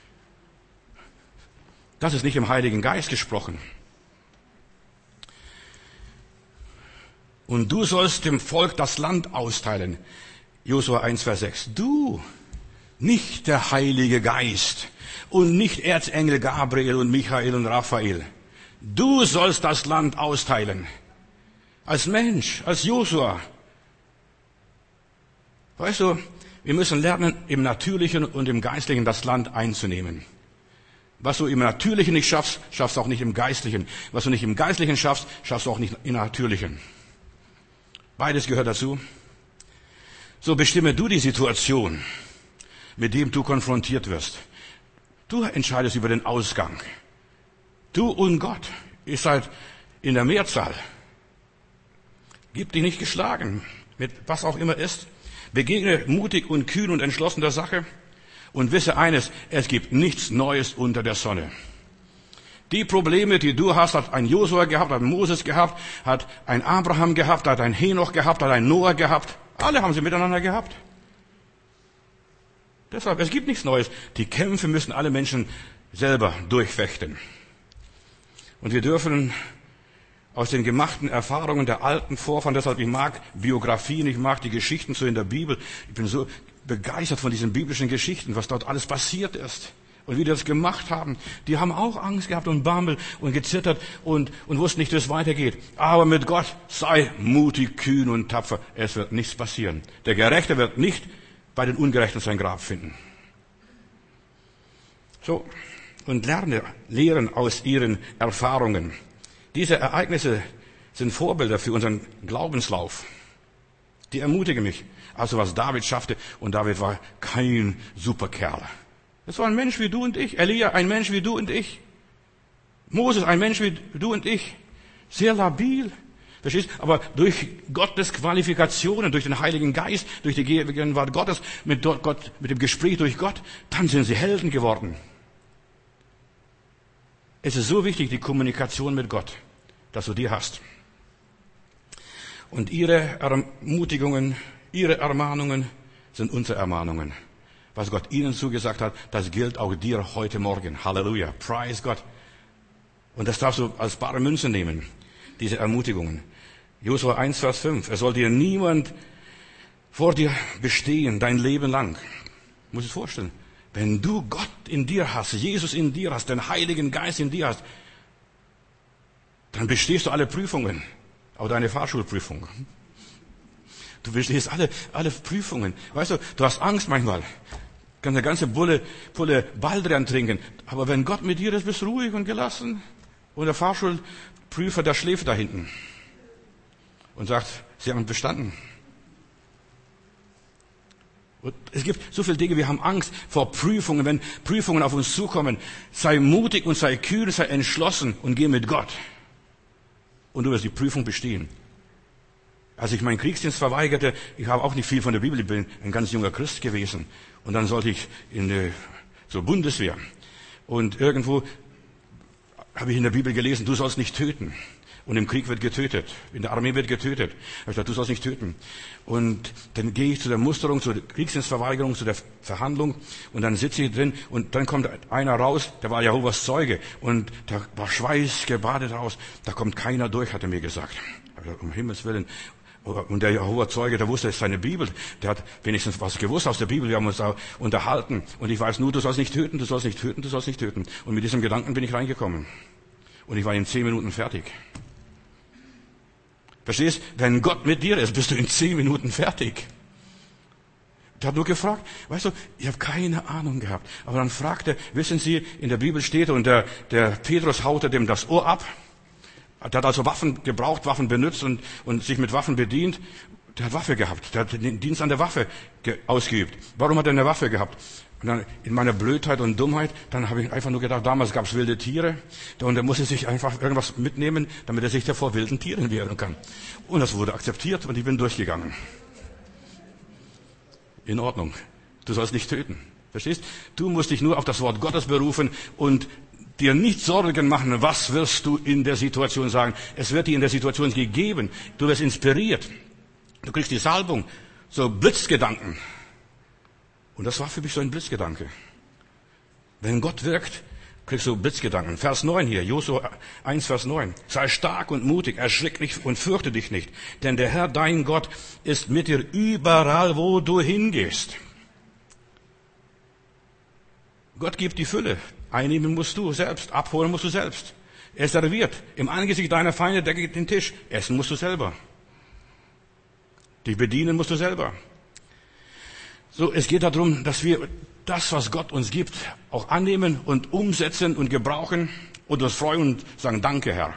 Das ist nicht im Heiligen Geist gesprochen. Und du sollst dem Volk das Land austeilen. Josua eins, Vers sechs. Du, nicht der Heilige Geist und nicht Erzengel Gabriel und Michael und Raphael. Du sollst das Land austeilen. Als Mensch, als Josua. Weißt du, wir müssen lernen, im Natürlichen und im Geistlichen das Land einzunehmen. Was du im Natürlichen nicht schaffst, schaffst du auch nicht im Geistlichen. Was du nicht im Geistlichen schaffst, schaffst du auch nicht im Natürlichen. Beides gehört dazu. So bestimme du die Situation, mit dem du konfrontiert wirst. Du entscheidest über den Ausgang. Du und Gott, ihr seid in der Mehrzahl. Gib dich nicht geschlagen, mit was auch immer ist. Begegne mutig und kühn und entschlossen der Sache und wisse eines, es gibt nichts Neues unter der Sonne. Die Probleme, die du hast, hat ein Josua gehabt, hat Moses gehabt, hat ein Abraham gehabt, hat ein Henoch gehabt, hat ein Noah gehabt. Alle haben sie miteinander gehabt. Deshalb, es gibt nichts Neues. Die Kämpfe müssen alle Menschen selber durchfechten. Und wir dürfen aus den gemachten Erfahrungen der alten Vorfahren, deshalb ich mag Biografien, ich mag die Geschichten so in der Bibel. Ich bin so begeistert von diesen biblischen Geschichten, was dort alles passiert ist und wie die das gemacht haben. Die haben auch Angst gehabt und Bammel und gezittert und, und wussten nicht, wie es weitergeht. Aber mit Gott sei mutig, kühn und tapfer. Es wird nichts passieren. Der Gerechte wird nicht bei den Ungerechten sein Grab finden. So, und lerne, lehren aus ihren Erfahrungen. Diese Ereignisse sind Vorbilder für unseren Glaubenslauf. Die ermutigen mich. Also was David schaffte, und David war kein Superkerl. Das war ein Mensch wie du und ich. Elia, ein Mensch wie du und ich. Moses, ein Mensch wie du und ich. Sehr labil. Verstehst? Aber durch Gottes Qualifikationen, durch den Heiligen Geist, durch die Gegenwart Gottes, mit Gott, mit dem Gespräch durch Gott, dann sind sie Helden geworden. Es ist so wichtig, die Kommunikation mit Gott, dass du die hast. Und ihre Ermutigungen, ihre Ermahnungen sind unsere Ermahnungen. Was Gott ihnen zugesagt hat, das gilt auch dir heute Morgen. Halleluja. Praise Gott. Und das darfst du als bare Münze nehmen, diese Ermutigungen. Josua eins, Vers fünf. Es soll dir niemand vor dir bestehen, dein Leben lang. Muss ich vorstellen. Wenn du Gott in dir hast, Jesus in dir hast, den Heiligen Geist in dir hast, dann bestehst du alle Prüfungen, auch deine Fahrschulprüfung. Du bestehst alle, alle Prüfungen. Weißt du, du hast Angst manchmal. kannst eine ganze Bulle, Pulle Baldrian trinken. Aber wenn Gott mit dir ist, bist du ruhig und gelassen. Und der Fahrschulprüfer, der schläft da hinten. Und sagt, Sie haben bestanden. Und es gibt so viele Dinge, wir haben Angst vor Prüfungen. Wenn Prüfungen auf uns zukommen, sei mutig und sei kühl, sei entschlossen und geh mit Gott. Und du wirst die Prüfung bestehen. Als ich meinen Kriegsdienst verweigerte, ich habe auch nicht viel von der Bibel, ich bin ein ganz junger Christ gewesen. Und dann sollte ich in die, zur Bundeswehr. Und irgendwo habe ich in der Bibel gelesen, du sollst nicht töten. Und im Krieg wird getötet. In der Armee wird getötet. Ich habe gesagt, du sollst nicht töten. Und dann gehe ich zu der Musterung, zur Kriegsdienstverweigerung, zu der Verhandlung. Und dann sitze ich drin. Und dann kommt einer raus, der war Jehovas Zeuge. Und da war Schweiß gebadet raus. Da kommt keiner durch, hat er mir gesagt. Also, um Himmels Willen. Und der Jehovas Zeuge, der wusste, es ist seine Bibel. Der hat wenigstens was gewusst aus der Bibel. Wir haben uns da unterhalten. Und ich weiß nur, du sollst nicht töten, du sollst nicht töten, du sollst nicht töten. Und mit diesem Gedanken bin ich reingekommen. Und ich war in zehn Minuten fertig. Verstehst? Wenn Gott mit dir ist, bist du in zehn Minuten fertig. Der hat nur gefragt, weißt du, ich habe keine Ahnung gehabt. Aber dann fragte, wissen Sie, in der Bibel steht, und der, der Petrus haute dem das Ohr ab. Der hat also Waffen gebraucht, Waffen benutzt und, und sich mit Waffen bedient. Der hat Waffe gehabt. Der hat den Dienst an der Waffe ge- ausgeübt. Warum hat er eine Waffe gehabt? Und dann in meiner Blödheit und Dummheit, dann habe ich einfach nur gedacht, damals gab es wilde Tiere. Und er musste sich einfach irgendwas mitnehmen, damit er sich vor wilden Tieren wehren kann. Und das wurde akzeptiert und ich bin durchgegangen. In Ordnung. Du sollst nicht töten. Verstehst? Du musst dich nur auf das Wort Gottes berufen und dir nicht Sorgen machen, was wirst du in der Situation sagen. Es wird dir in der Situation gegeben. Du wirst inspiriert. Du kriegst die Salbung. So Blitzgedanken. Und das war für mich so ein Blitzgedanke. Wenn Gott wirkt, kriegst du Blitzgedanken. Vers neun hier, Josua eins, Vers neun. Sei stark und mutig, erschrick nicht und fürchte dich nicht. Denn der Herr, dein Gott, ist mit dir überall, wo du hingehst. Gott gibt die Fülle. Einnehmen musst du selbst, abholen musst du selbst. Er serviert. Im Angesicht deiner Feinde decke den Tisch. Essen musst du selber. Dich bedienen musst du selber. So, es geht darum, dass wir das, was Gott uns gibt, auch annehmen und umsetzen und gebrauchen und uns freuen und sagen, danke, Herr.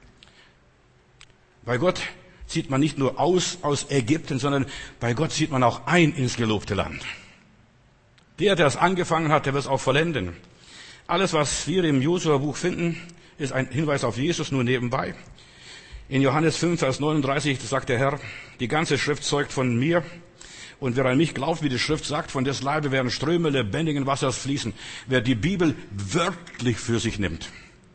Bei Gott zieht man nicht nur aus aus Ägypten, sondern bei Gott zieht man auch ein ins gelobte Land. Der, der es angefangen hat, der wird es auch vollenden. Alles, was wir im Josua-Buch finden, ist ein Hinweis auf Jesus, nur nebenbei. In Johannes fünf, Vers neununddreißig sagt der Herr, die ganze Schrift zeugt von mir. Und wer an mich glaubt, wie die Schrift sagt, von des Leibe werden Ströme lebendigen Wassers fließen. Wer die Bibel wörtlich für sich nimmt.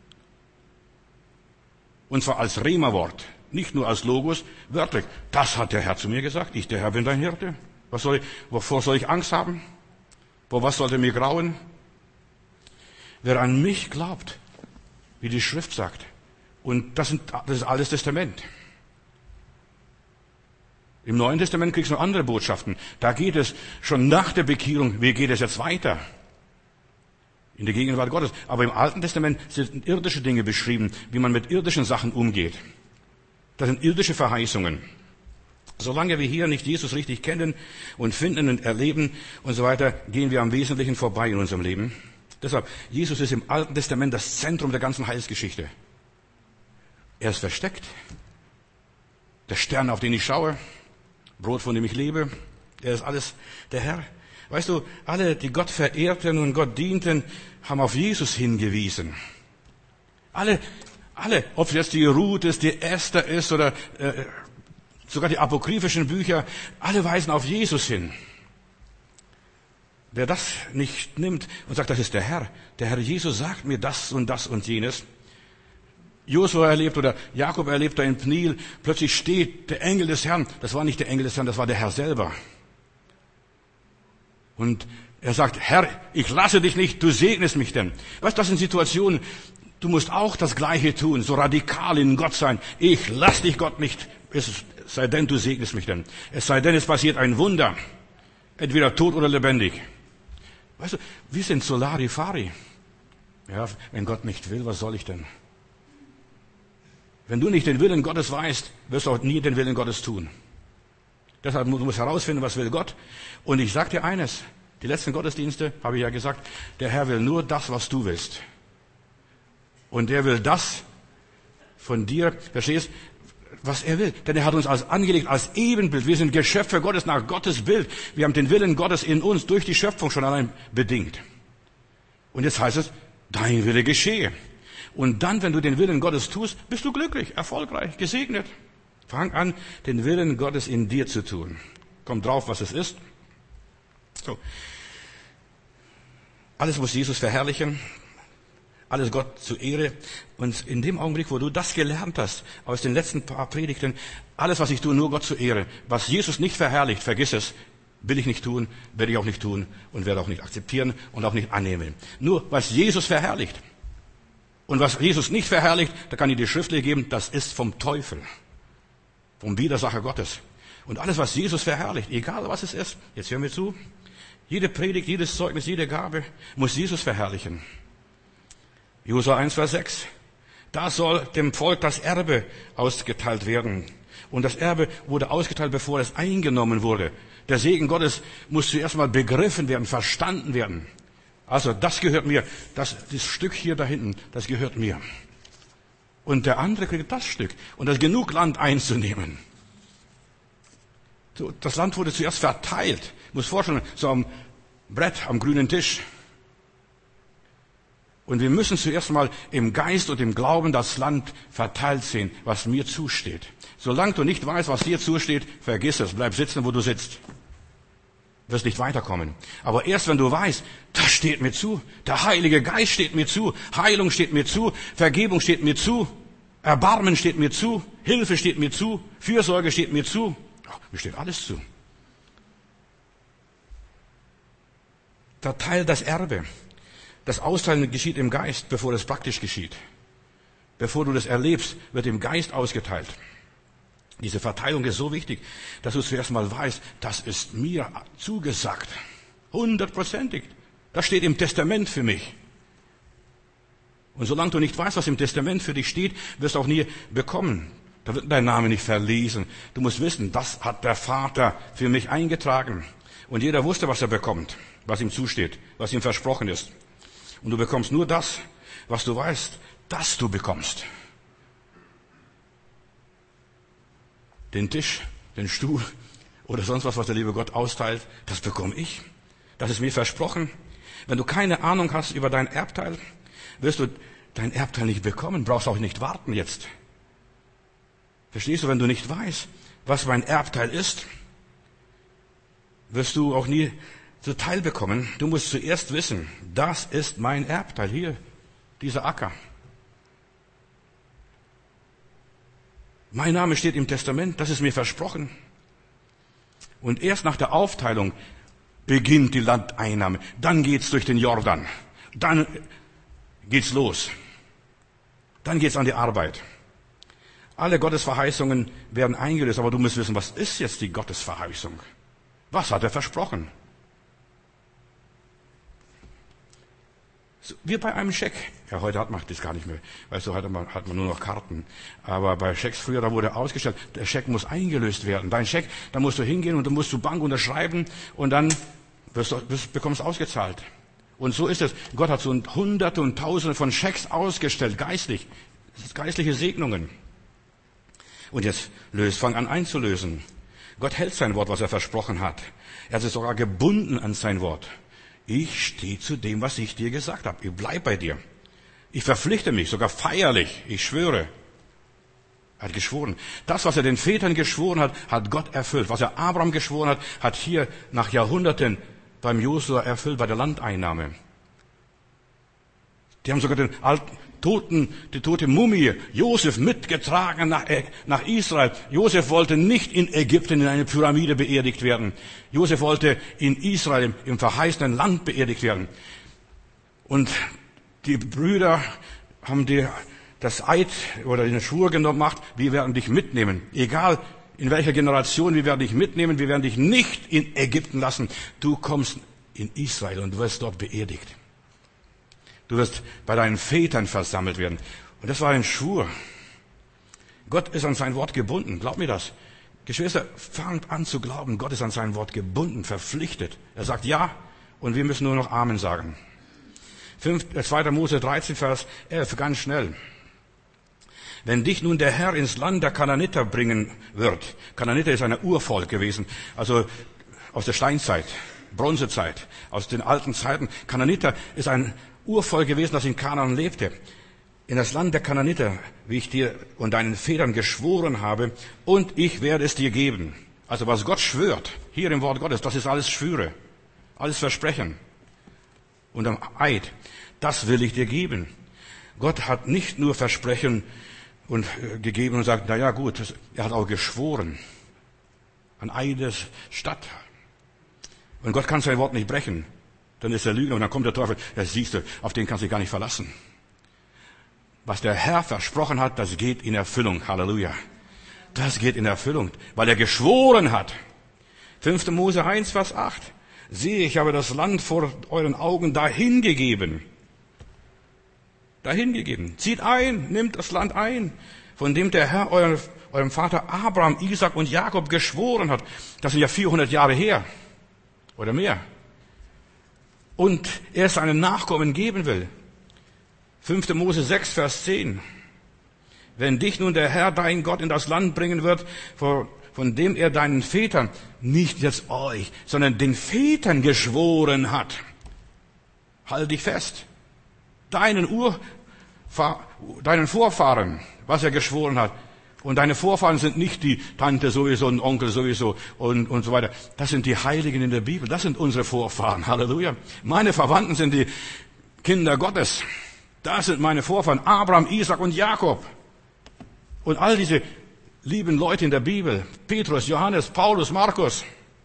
Und zwar als Rema-Wort, nicht nur als Logos, wörtlich. Das hat der Herr zu mir gesagt. Ich, der Herr, bin dein Hirte. Was soll ich, wovor soll ich Angst haben? Vor was sollte mir grauen? Wer an mich glaubt, wie die Schrift sagt. Und das, sind, das ist alles Testament. Im Neuen Testament kriegst du noch andere Botschaften. Da geht es schon nach der Bekehrung, wie geht es jetzt weiter? In der Gegenwart Gottes. Aber im Alten Testament sind irdische Dinge beschrieben, wie man mit irdischen Sachen umgeht. Das sind irdische Verheißungen. Solange wir hier nicht Jesus richtig kennen und finden und erleben und so weiter, gehen wir am Wesentlichen vorbei in unserem Leben. Deshalb, Jesus ist im Alten Testament das Zentrum der ganzen Heilsgeschichte. Er ist versteckt. Der Stern, auf den ich schaue, Brot, von dem ich lebe, er ist alles der Herr. Weißt du, alle, die Gott verehrten und Gott dienten, haben auf Jesus hingewiesen. Alle, alle, ob es jetzt die Ruth ist, die Esther ist oder äh, sogar die apokryphischen Bücher, alle weisen auf Jesus hin. Wer das nicht nimmt und sagt, das ist der Herr, der Herr Jesus sagt mir das und das und jenes. Josua erlebt oder Jakob erlebt da in Pniel, plötzlich steht der Engel des Herrn. Das war nicht der Engel des Herrn, das war der Herr selber. Und er sagt, Herr, ich lasse dich nicht, du segnest mich denn. Weißt du, das sind Situationen, du musst auch das Gleiche tun, so radikal in Gott sein. Ich lasse dich Gott nicht, es sei denn, du segnest mich denn. Es sei denn, es passiert ein Wunder, entweder tot oder lebendig. Weißt du, wir sind Solari-Fari. Ja, wenn Gott nicht will, was soll ich denn? Wenn du nicht den Willen Gottes weißt, wirst du auch nie den Willen Gottes tun. Deshalb musst du herausfinden, was will Gott. Und ich sage dir eines, Die letzten Gottesdienste, habe ich ja gesagt, der Herr will nur das, was du willst. Und er will das von dir, verstehst, was er will. Denn er hat uns als angelegt, als Ebenbild. Wir sind Geschöpfe Gottes nach Gottes Bild. Wir haben den Willen Gottes in uns durch die Schöpfung schon allein bedingt. Und jetzt heißt es, dein Wille geschehe. Und dann, wenn du den Willen Gottes tust, bist du glücklich, erfolgreich, gesegnet. Fang an, den Willen Gottes in dir zu tun. Komm drauf, was es ist. So. Alles muss Jesus verherrlichen. Alles Gott zur Ehre. Und in dem Augenblick, wo du das gelernt hast, aus den letzten paar Predigten, alles, was ich tue, nur Gott zur Ehre. Was Jesus nicht verherrlicht, vergiss es. Will ich nicht tun, werde ich auch nicht tun und werde auch nicht akzeptieren und auch nicht annehmen. Nur, was Jesus verherrlicht. Und was Jesus nicht verherrlicht, da kann ich dir schriftlich geben, das ist vom Teufel. Vom Widersacher Gottes. Und alles, was Jesus verherrlicht, egal was es ist, jetzt hören wir zu, jede Predigt, jedes Zeugnis, jede Gabe muss Jesus verherrlichen. Josua eins, Vers sechs. Da soll dem Volk das Erbe ausgeteilt werden. Und das Erbe wurde ausgeteilt, bevor es eingenommen wurde. Der Segen Gottes muss zuerst mal begriffen werden, verstanden werden. Also, das gehört mir. Das, das Stück hier da hinten, das gehört mir. Und der andere kriegt das Stück. Und das ist genug Land einzunehmen. So, das Land wurde zuerst verteilt. Ich muss vorstellen, so am Brett, am grünen Tisch. Und wir müssen zuerst mal im Geist und im Glauben das Land verteilt sehen, was mir zusteht. Solange du nicht weißt, was dir zusteht, vergiss es. Bleib sitzen, wo du sitzt. Du wirst nicht weiterkommen. Aber erst wenn du weißt, das steht mir zu. Der Heilige Geist steht mir zu. Heilung steht mir zu. Vergebung steht mir zu. Erbarmen steht mir zu. Hilfe steht mir zu. Fürsorge steht mir zu. Oh, mir steht alles zu. Verteil das Erbe. Das Austeilen geschieht im Geist, bevor es praktisch geschieht. Bevor du das erlebst, wird im Geist ausgeteilt. Diese Verteilung ist so wichtig, dass du zuerst mal weißt, das ist mir zugesagt. Hundertprozentig. Das steht im Testament für mich. Und solange du nicht weißt, was im Testament für dich steht, wirst du auch nie bekommen. Da wird dein Name nicht verlesen. Du musst wissen, das hat der Vater für mich eingetragen. Und jeder wusste, was er bekommt, was ihm zusteht, was ihm versprochen ist. Und du bekommst nur das, was du weißt, dass du bekommst. Den Tisch, den Stuhl oder sonst was, was der liebe Gott austeilt, das bekomme ich. Das ist mir versprochen. Wenn du keine Ahnung hast über dein Erbteil, wirst du dein Erbteil nicht bekommen, brauchst auch nicht warten jetzt. Verstehst du, wenn du nicht weißt, was mein Erbteil ist, wirst du auch nie zuteil bekommen. Du musst zuerst wissen, das ist mein Erbteil, hier, dieser Acker. Mein Name steht im Testament, das ist mir versprochen. Und erst nach der Aufteilung beginnt die Landeinnahme. Dann geht's durch den Jordan. Dann geht's los. Dann geht's an die Arbeit. Alle Gottesverheißungen werden eingelöst, aber du musst wissen, was ist jetzt die Gottesverheißung? Was hat er versprochen? So, wie bei einem Scheck. Ja, heute hat man das gar nicht mehr. Weißt du, heute hat man nur noch Karten. Aber bei Schecks früher, da wurde ausgestellt, der Scheck muss eingelöst werden. Dein Scheck, da musst du hingehen und du musst zur Bank unterschreiben und dann wirst du, wirst, bekommst du ausgezahlt. Und so ist es. Gott hat so Hunderte und Tausende von Schecks ausgestellt, geistlich. Das sind geistliche Segnungen. Und jetzt löst, fang an einzulösen. Gott hält sein Wort, was er versprochen hat. Er hat sich sogar gebunden an sein Wort. Ich stehe zu dem, was ich dir gesagt habe. Ich bleib bei dir. Ich verpflichte mich, sogar feierlich. Ich schwöre. Er hat geschworen. Das, was er den Vätern geschworen hat, hat Gott erfüllt. Was er Abraham geschworen hat, hat hier nach Jahrhunderten beim Josua erfüllt, bei der Landeinnahme. Die haben sogar den alten, toten, die tote Mumie Josef mitgetragen nach, nach Israel. Josef wollte nicht in Ägypten in eine Pyramide beerdigt werden. Josef wollte in Israel im verheißenen Land beerdigt werden. Und die Brüder haben die, das Eid oder den Schwur gemacht, wir werden dich mitnehmen. Egal in welcher Generation, wir werden dich mitnehmen, wir werden dich nicht in Ägypten lassen. Du kommst in Israel und wirst dort beerdigt. Du wirst bei deinen Vätern versammelt werden. Und das war ein Schwur. Gott ist an sein Wort gebunden. Glaub mir das. Geschwister, fangt an zu glauben. Gott ist an sein Wort gebunden, verpflichtet. Er sagt ja Und wir müssen nur noch Amen sagen. zweiter Mose dreizehn, Vers elf, ganz schnell. Wenn dich nun der Herr ins Land der Kanaaniter bringen wird. Kanaaniter ist ein Urvolk gewesen, also aus der Steinzeit, Bronzezeit, aus den alten Zeiten. Kanaaniter ist ein Urvolk gewesen, das in Kanaan lebte. In das Land der Kanaaniter, wie ich dir und deinen Vätern geschworen habe, und ich werde es dir geben. Also was Gott schwört, hier im Wort Gottes, das ist alles Schwüre, alles Versprechen und am Eid. Das will ich dir geben. Gott hat nicht nur Versprechen und äh, gegeben und sagt, na ja, gut, das, er hat auch geschworen. An Eides Stadt. Und Gott kann sein Wort nicht brechen. Dann ist er Lügner und dann kommt der Teufel. Ja, siehst du, auf den kannst du dich gar nicht verlassen. Was der Herr versprochen hat, das geht in Erfüllung. Halleluja. Das geht in Erfüllung, weil er geschworen hat. fünfter Mose eins, Vers acht. Siehe, ich habe das Land vor euren Augen dahingegeben. Dahingegeben. Zieht ein, nimmt das Land ein, von dem der Herr euer, eurem Vater Abraham, Isaac und Jakob geschworen hat. Das sind ja vierhundert Jahre her. Oder mehr. Und er seinen Nachkommen geben will. fünfter Mose sechs, Vers zehn. Wenn dich nun der Herr, dein Gott, in das Land bringen wird, von dem er deinen Vätern, nicht jetzt euch, sondern den Vätern geschworen hat. Halt dich fest. Deinen Urfahr, deinen Vorfahren, was er geschworen hat. Und deine Vorfahren sind nicht die Tante sowieso und Onkel sowieso und, und so weiter. Das sind die Heiligen in der Bibel. Das sind unsere Vorfahren. Halleluja. Meine Verwandten sind die Kinder Gottes. Das sind meine Vorfahren. Abraham, Isaac und Jakob. Und all diese lieben Leute in der Bibel. Petrus, Johannes, Paulus, Markus.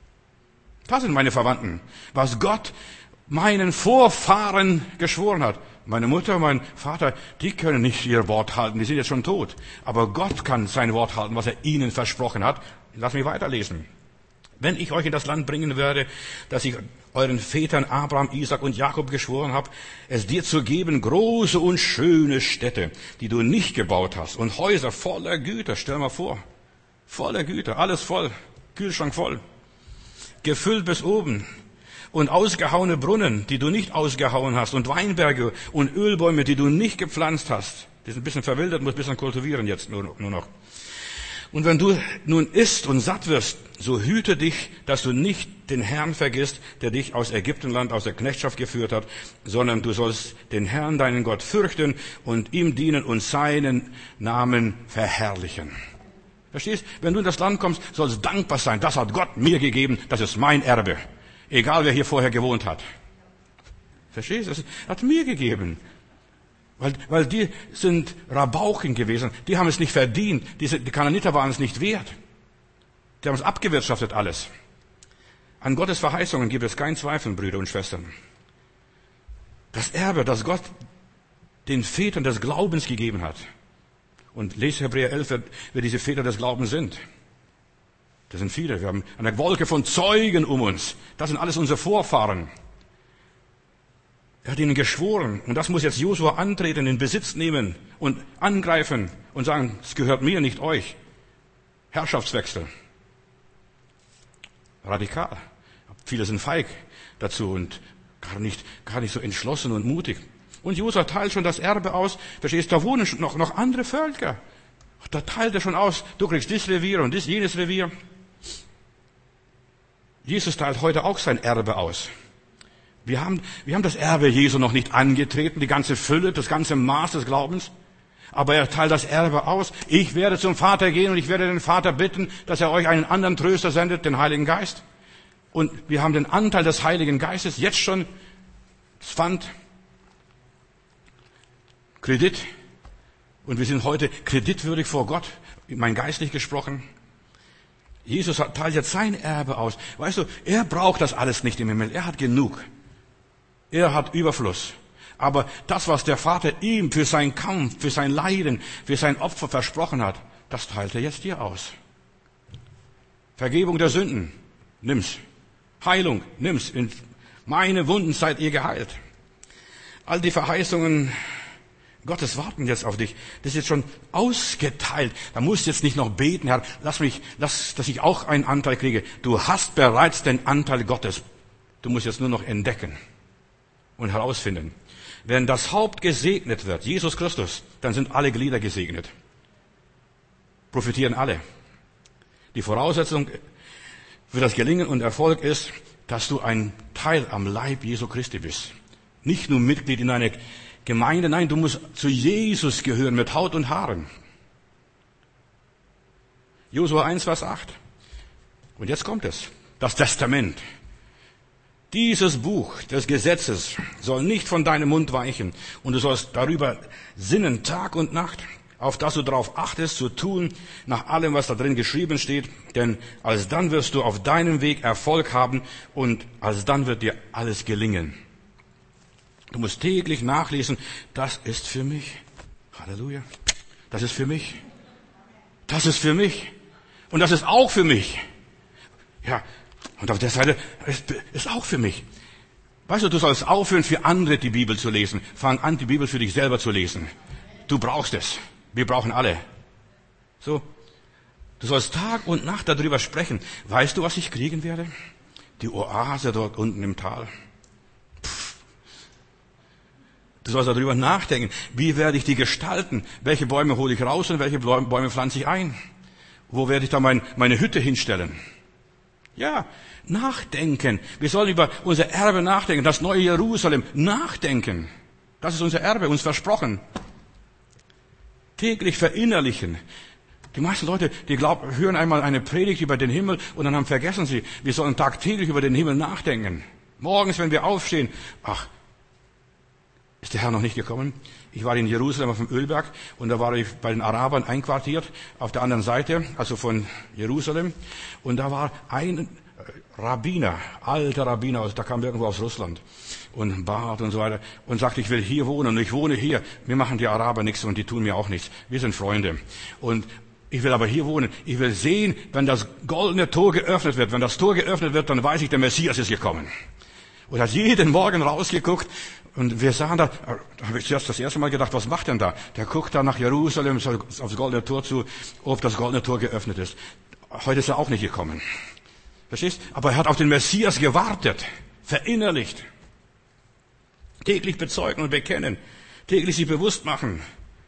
Das sind meine Verwandten. Was Gott meinen Vorfahren geschworen hat. Meine Mutter, mein Vater, die können nicht ihr Wort halten, die sind jetzt schon tot. Aber Gott kann sein Wort halten, was er ihnen versprochen hat. Lass mich weiterlesen. Wenn ich euch in das Land bringen werde, das ich euren Vätern Abraham, Isaac und Jakob geschworen habe, es dir zu geben, große und schöne Städte, die du nicht gebaut hast, und Häuser voller Güter, stell mal vor, voller Güter, alles voll, Kühlschrank voll, gefüllt bis oben, und ausgehauene Brunnen, die du nicht ausgehauen hast, und Weinberge und Ölbäume, die du nicht gepflanzt hast. Die sind ein bisschen verwildert, muss ein bisschen kultivieren jetzt nur, nur noch. Und wenn du nun isst und satt wirst, so hüte dich, dass du nicht den Herrn vergisst, der dich aus Ägyptenland, aus der Knechtschaft geführt hat, sondern du sollst den Herrn, deinen Gott, fürchten und ihm dienen und seinen Namen verherrlichen. Verstehst? Wenn du in das Land kommst, sollst du dankbar sein. Das hat Gott mir gegeben, das ist mein Erbe. Egal, wer hier vorher gewohnt hat. Verstehst du? Das hat mir gegeben. Weil, weil die sind Rabauken gewesen. Die haben es nicht verdient. Die, die Kanaaniter waren es nicht wert. Die haben es abgewirtschaftet alles. An Gottes Verheißungen gibt es keinen Zweifel, Brüder und Schwestern. Das Erbe, das Gott den Vätern des Glaubens gegeben hat. Und lese Hebräer elf, wer diese Väter des Glaubens sind. Das sind viele. Wir haben eine Wolke von Zeugen um uns. Das sind alles unsere Vorfahren. Er hat ihnen geschworen. Und das muss jetzt Josua antreten, in Besitz nehmen und angreifen und sagen, es gehört mir, nicht euch. Herrschaftswechsel. Radikal. Viele sind feig dazu und gar nicht, gar nicht so entschlossen und mutig. Und Josua teilt schon das Erbe aus. Verstehst du, da wohnen noch, noch andere Völker. Da teilt er schon aus. Du kriegst dieses Revier und das, jenes Revier. Jesus teilt heute auch sein Erbe aus. Wir haben, wir haben das Erbe Jesu noch nicht angetreten, die ganze Fülle, das ganze Maß des Glaubens. Aber er teilt das Erbe aus. Ich werde zum Vater gehen und ich werde den Vater bitten, dass er euch einen anderen Tröster sendet, den Heiligen Geist. Und wir haben den Anteil des Heiligen Geistes jetzt schon, das Pfand, Kredit. Und wir sind heute kreditwürdig vor Gott, mein geistlich gesprochen. Jesus teilt jetzt sein Erbe aus. Weißt du, er braucht das alles nicht im Himmel. Er hat genug. Er hat Überfluss. Aber das, was der Vater ihm für seinen Kampf, für sein Leiden, für sein Opfer versprochen hat, das teilt er jetzt dir aus. Vergebung der Sünden, nimm's. Heilung, nimm's. In meine Wunden seid ihr geheilt. All die Verheißungen Gottes warten jetzt auf dich. Das ist jetzt schon ausgeteilt. Da musst du jetzt nicht noch beten, Herr, lass mich, lass, dass ich auch einen Anteil kriege. Du hast bereits den Anteil Gottes. Du musst jetzt nur noch entdecken und herausfinden. Wenn das Haupt gesegnet wird, Jesus Christus, dann sind alle Glieder gesegnet. Profitieren alle. Die Voraussetzung für das Gelingen und Erfolg ist, dass du ein Teil am Leib Jesu Christi bist. Nicht nur Mitglied in einer Gemeinde, nein, du musst zu Jesus gehören mit Haut und Haaren. Josua eins, Vers acht. Und jetzt kommt es. Das Testament. Dieses Buch des Gesetzes soll nicht von deinem Mund weichen und du sollst darüber sinnen Tag und Nacht, auf dass du darauf achtest, zu tun nach allem, was da drin geschrieben steht, denn alsdann wirst du auf deinem Weg Erfolg haben und alsdann wird dir alles gelingen. Du musst täglich nachlesen, das ist für mich. Halleluja. Das ist für mich. Das ist für mich. Und das ist auch für mich. Ja, und auf der Seite ist, ist auch für mich. Weißt du, du sollst aufhören, für andere die Bibel zu lesen. Fang an, die Bibel für dich selber zu lesen. Du brauchst es. Wir brauchen alle. So. Du sollst Tag und Nacht darüber sprechen. Weißt du, was ich kriegen werde? Die Oase dort unten im Tal. Pff. Du sollst darüber nachdenken. Wie werde ich die gestalten? Welche Bäume hole ich raus und welche Bäume pflanze ich ein? Wo werde ich da mein, meine Hütte hinstellen? Ja, nachdenken. Wir sollen über unser Erbe nachdenken. Das neue Jerusalem nachdenken. Das ist unser Erbe, uns versprochen. Täglich verinnerlichen. Die meisten Leute, die glauben, hören einmal eine Predigt über den Himmel und dann haben vergessen sie, wir sollen tagtäglich über den Himmel nachdenken. Morgens, wenn wir aufstehen, ach, ist der Herr noch nicht gekommen? Ich war in Jerusalem auf dem Ölberg und da war ich bei den Arabern einquartiert, auf der anderen Seite, also von Jerusalem. Und da war ein Rabbiner, alter Rabbiner, da kam irgendwo aus Russland und Bart und so weiter und sagte, ich will hier wohnen und ich wohne hier. Mir machen die Araber nichts und die tun mir auch nichts. Wir sind Freunde. Und ich will aber hier wohnen. Ich will sehen, wenn das goldene Tor geöffnet wird. Wenn das Tor geöffnet wird, dann weiß ich, der Messias ist gekommen. Und hat jeden Morgen rausgeguckt und wir sahen da, da habe ich zuerst das erste Mal gedacht, was macht denn da? Der guckt da nach Jerusalem, aufs goldene Tor zu, ob das goldene Tor geöffnet ist. Heute ist er auch nicht gekommen. Verstehst? Aber er hat auf den Messias gewartet, verinnerlicht. Täglich bezeugen und bekennen, täglich sich bewusst machen.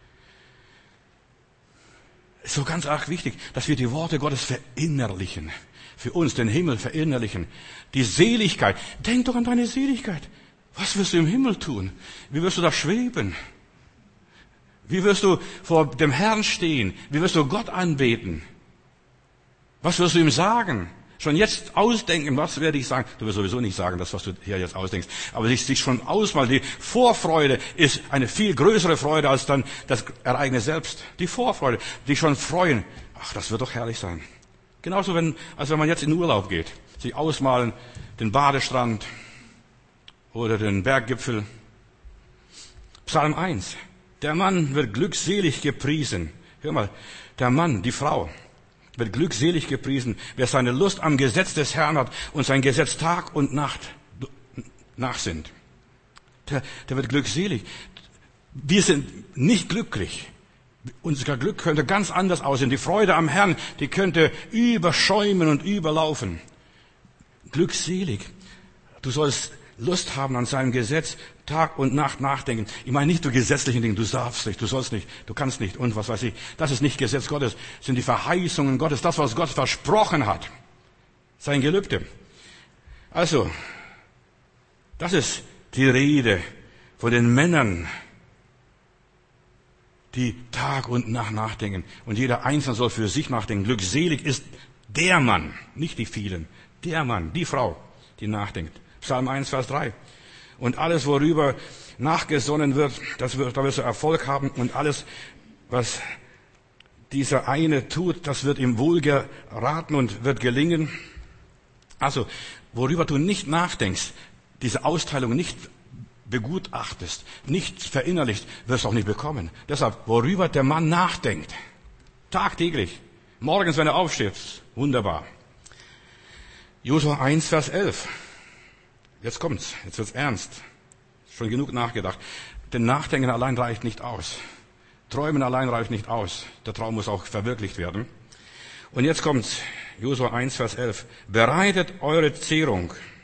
Ist so ganz arg wichtig, dass wir die Worte Gottes verinnerlichen. Für uns den Himmel verinnerlichen. Die Seligkeit. Denk doch an deine Seligkeit. Was wirst du im Himmel tun? Wie wirst du da schweben? Wie wirst du vor dem Herrn stehen? Wie wirst du Gott anbeten? Was wirst du ihm sagen? Schon jetzt ausdenken, was werde ich sagen? Du wirst sowieso nicht sagen, das, was du hier jetzt ausdenkst. Aber sich, sich schon ausmalen. Die Vorfreude ist eine viel größere Freude als dann das Ereignis selbst. Die Vorfreude, die schon freuen. Ach, das wird doch herrlich sein. Genauso, wenn, als wenn man jetzt in den Urlaub geht. Sich ausmalen, den Badestrand oder den Berggipfel. Psalm eins. Der Mann wird glückselig gepriesen. Hör mal, der Mann, die Frau, wird glückselig gepriesen, wer seine Lust am Gesetz des Herrn hat und sein Gesetz Tag und Nacht nachsinnt. Der, der wird glückselig. Wir sind nicht glücklich. Unser Glück könnte ganz anders aussehen. Die Freude am Herrn, die könnte überschäumen und überlaufen. Glückselig. Du sollst Lust haben an seinem Gesetz, Tag und Nacht nachdenken. Ich meine nicht du gesetzlichen Dinge, du darfst nicht, du sollst nicht, du kannst nicht und was weiß ich. Das ist nicht Gesetz Gottes, das sind die Verheißungen Gottes, das, was Gott versprochen hat. Sein Gelübde. Also, das ist die Rede von den Männern, die Tag und Nacht nachdenken. Und jeder Einzelne soll für sich nachdenken. Glückselig ist der Mann, nicht die vielen. Der Mann, die Frau, die nachdenkt. Psalm eins, Vers drei. Und alles, worüber nachgesonnen wird, das wird, da wirst du Erfolg haben. Und alles, was dieser eine tut, das wird ihm wohl geraten und wird gelingen. Also, worüber du nicht nachdenkst, diese Austeilung nicht begutachtest, nicht verinnerlicht, wirst du auch nicht bekommen. Deshalb, worüber der Mann nachdenkt, tagtäglich, morgens, wenn er aufsteht, wunderbar. Josua eins, Vers elf. Jetzt kommt's, jetzt wird's ernst. Schon genug nachgedacht. Denn Nachdenken allein reicht nicht aus. Träumen allein reicht nicht aus. Der Traum muss auch verwirklicht werden. Und jetzt kommt's, Josua eins, Vers elf. Bereitet eure Zehrung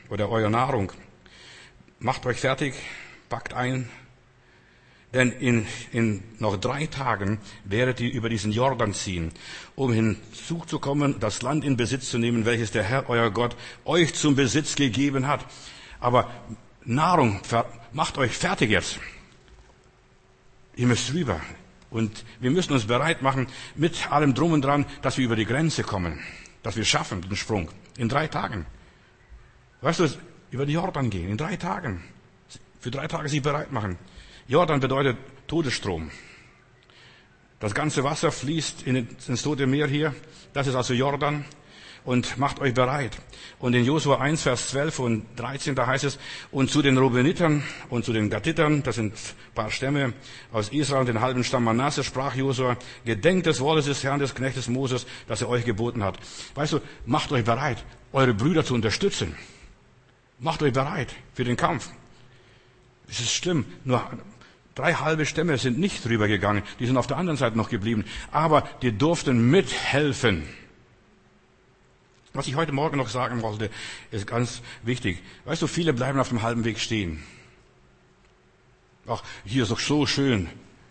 oder eure Nahrung. Macht euch fertig, packt ein, denn in, in noch drei Tagen werdet ihr über diesen Jordan ziehen, um hinzuzukommen, das Land in Besitz zu nehmen, welches der Herr, euer Gott, euch zum Besitz gegeben hat. Aber Nahrung, macht euch fertig jetzt. Ihr müsst rüber. Und wir müssen uns bereit machen, mit allem Drum und Dran, dass wir über die Grenze kommen. Dass wir schaffen, den Sprung. In drei Tagen. Weißt du, über die Jordan gehen. In drei Tagen. Für drei Tage sich bereit machen. Jordan bedeutet Todesstrom. Das ganze Wasser fließt ins Tote Meer hier. Das ist also Jordan. Und macht euch bereit. Und in Josua eins, Vers zwölf und dreizehn, da heißt es, und zu den Rubenitern und zu den Gatitern, das sind ein paar Stämme aus Israel, den halben Stamm Manasse, sprach Josua, gedenkt des Wortes des Herrn, des Knechtes Moses, das er euch geboten hat. Weißt du, macht euch bereit, eure Brüder zu unterstützen. Macht euch bereit für den Kampf. Es ist schlimm, nur drei halbe Stämme sind nicht rübergegangen, die sind auf der anderen Seite noch geblieben, aber die durften mithelfen. Was ich heute Morgen noch sagen wollte, ist ganz wichtig. Weißt du, viele bleiben auf dem halben Weg stehen. Ach, hier ist doch so schön.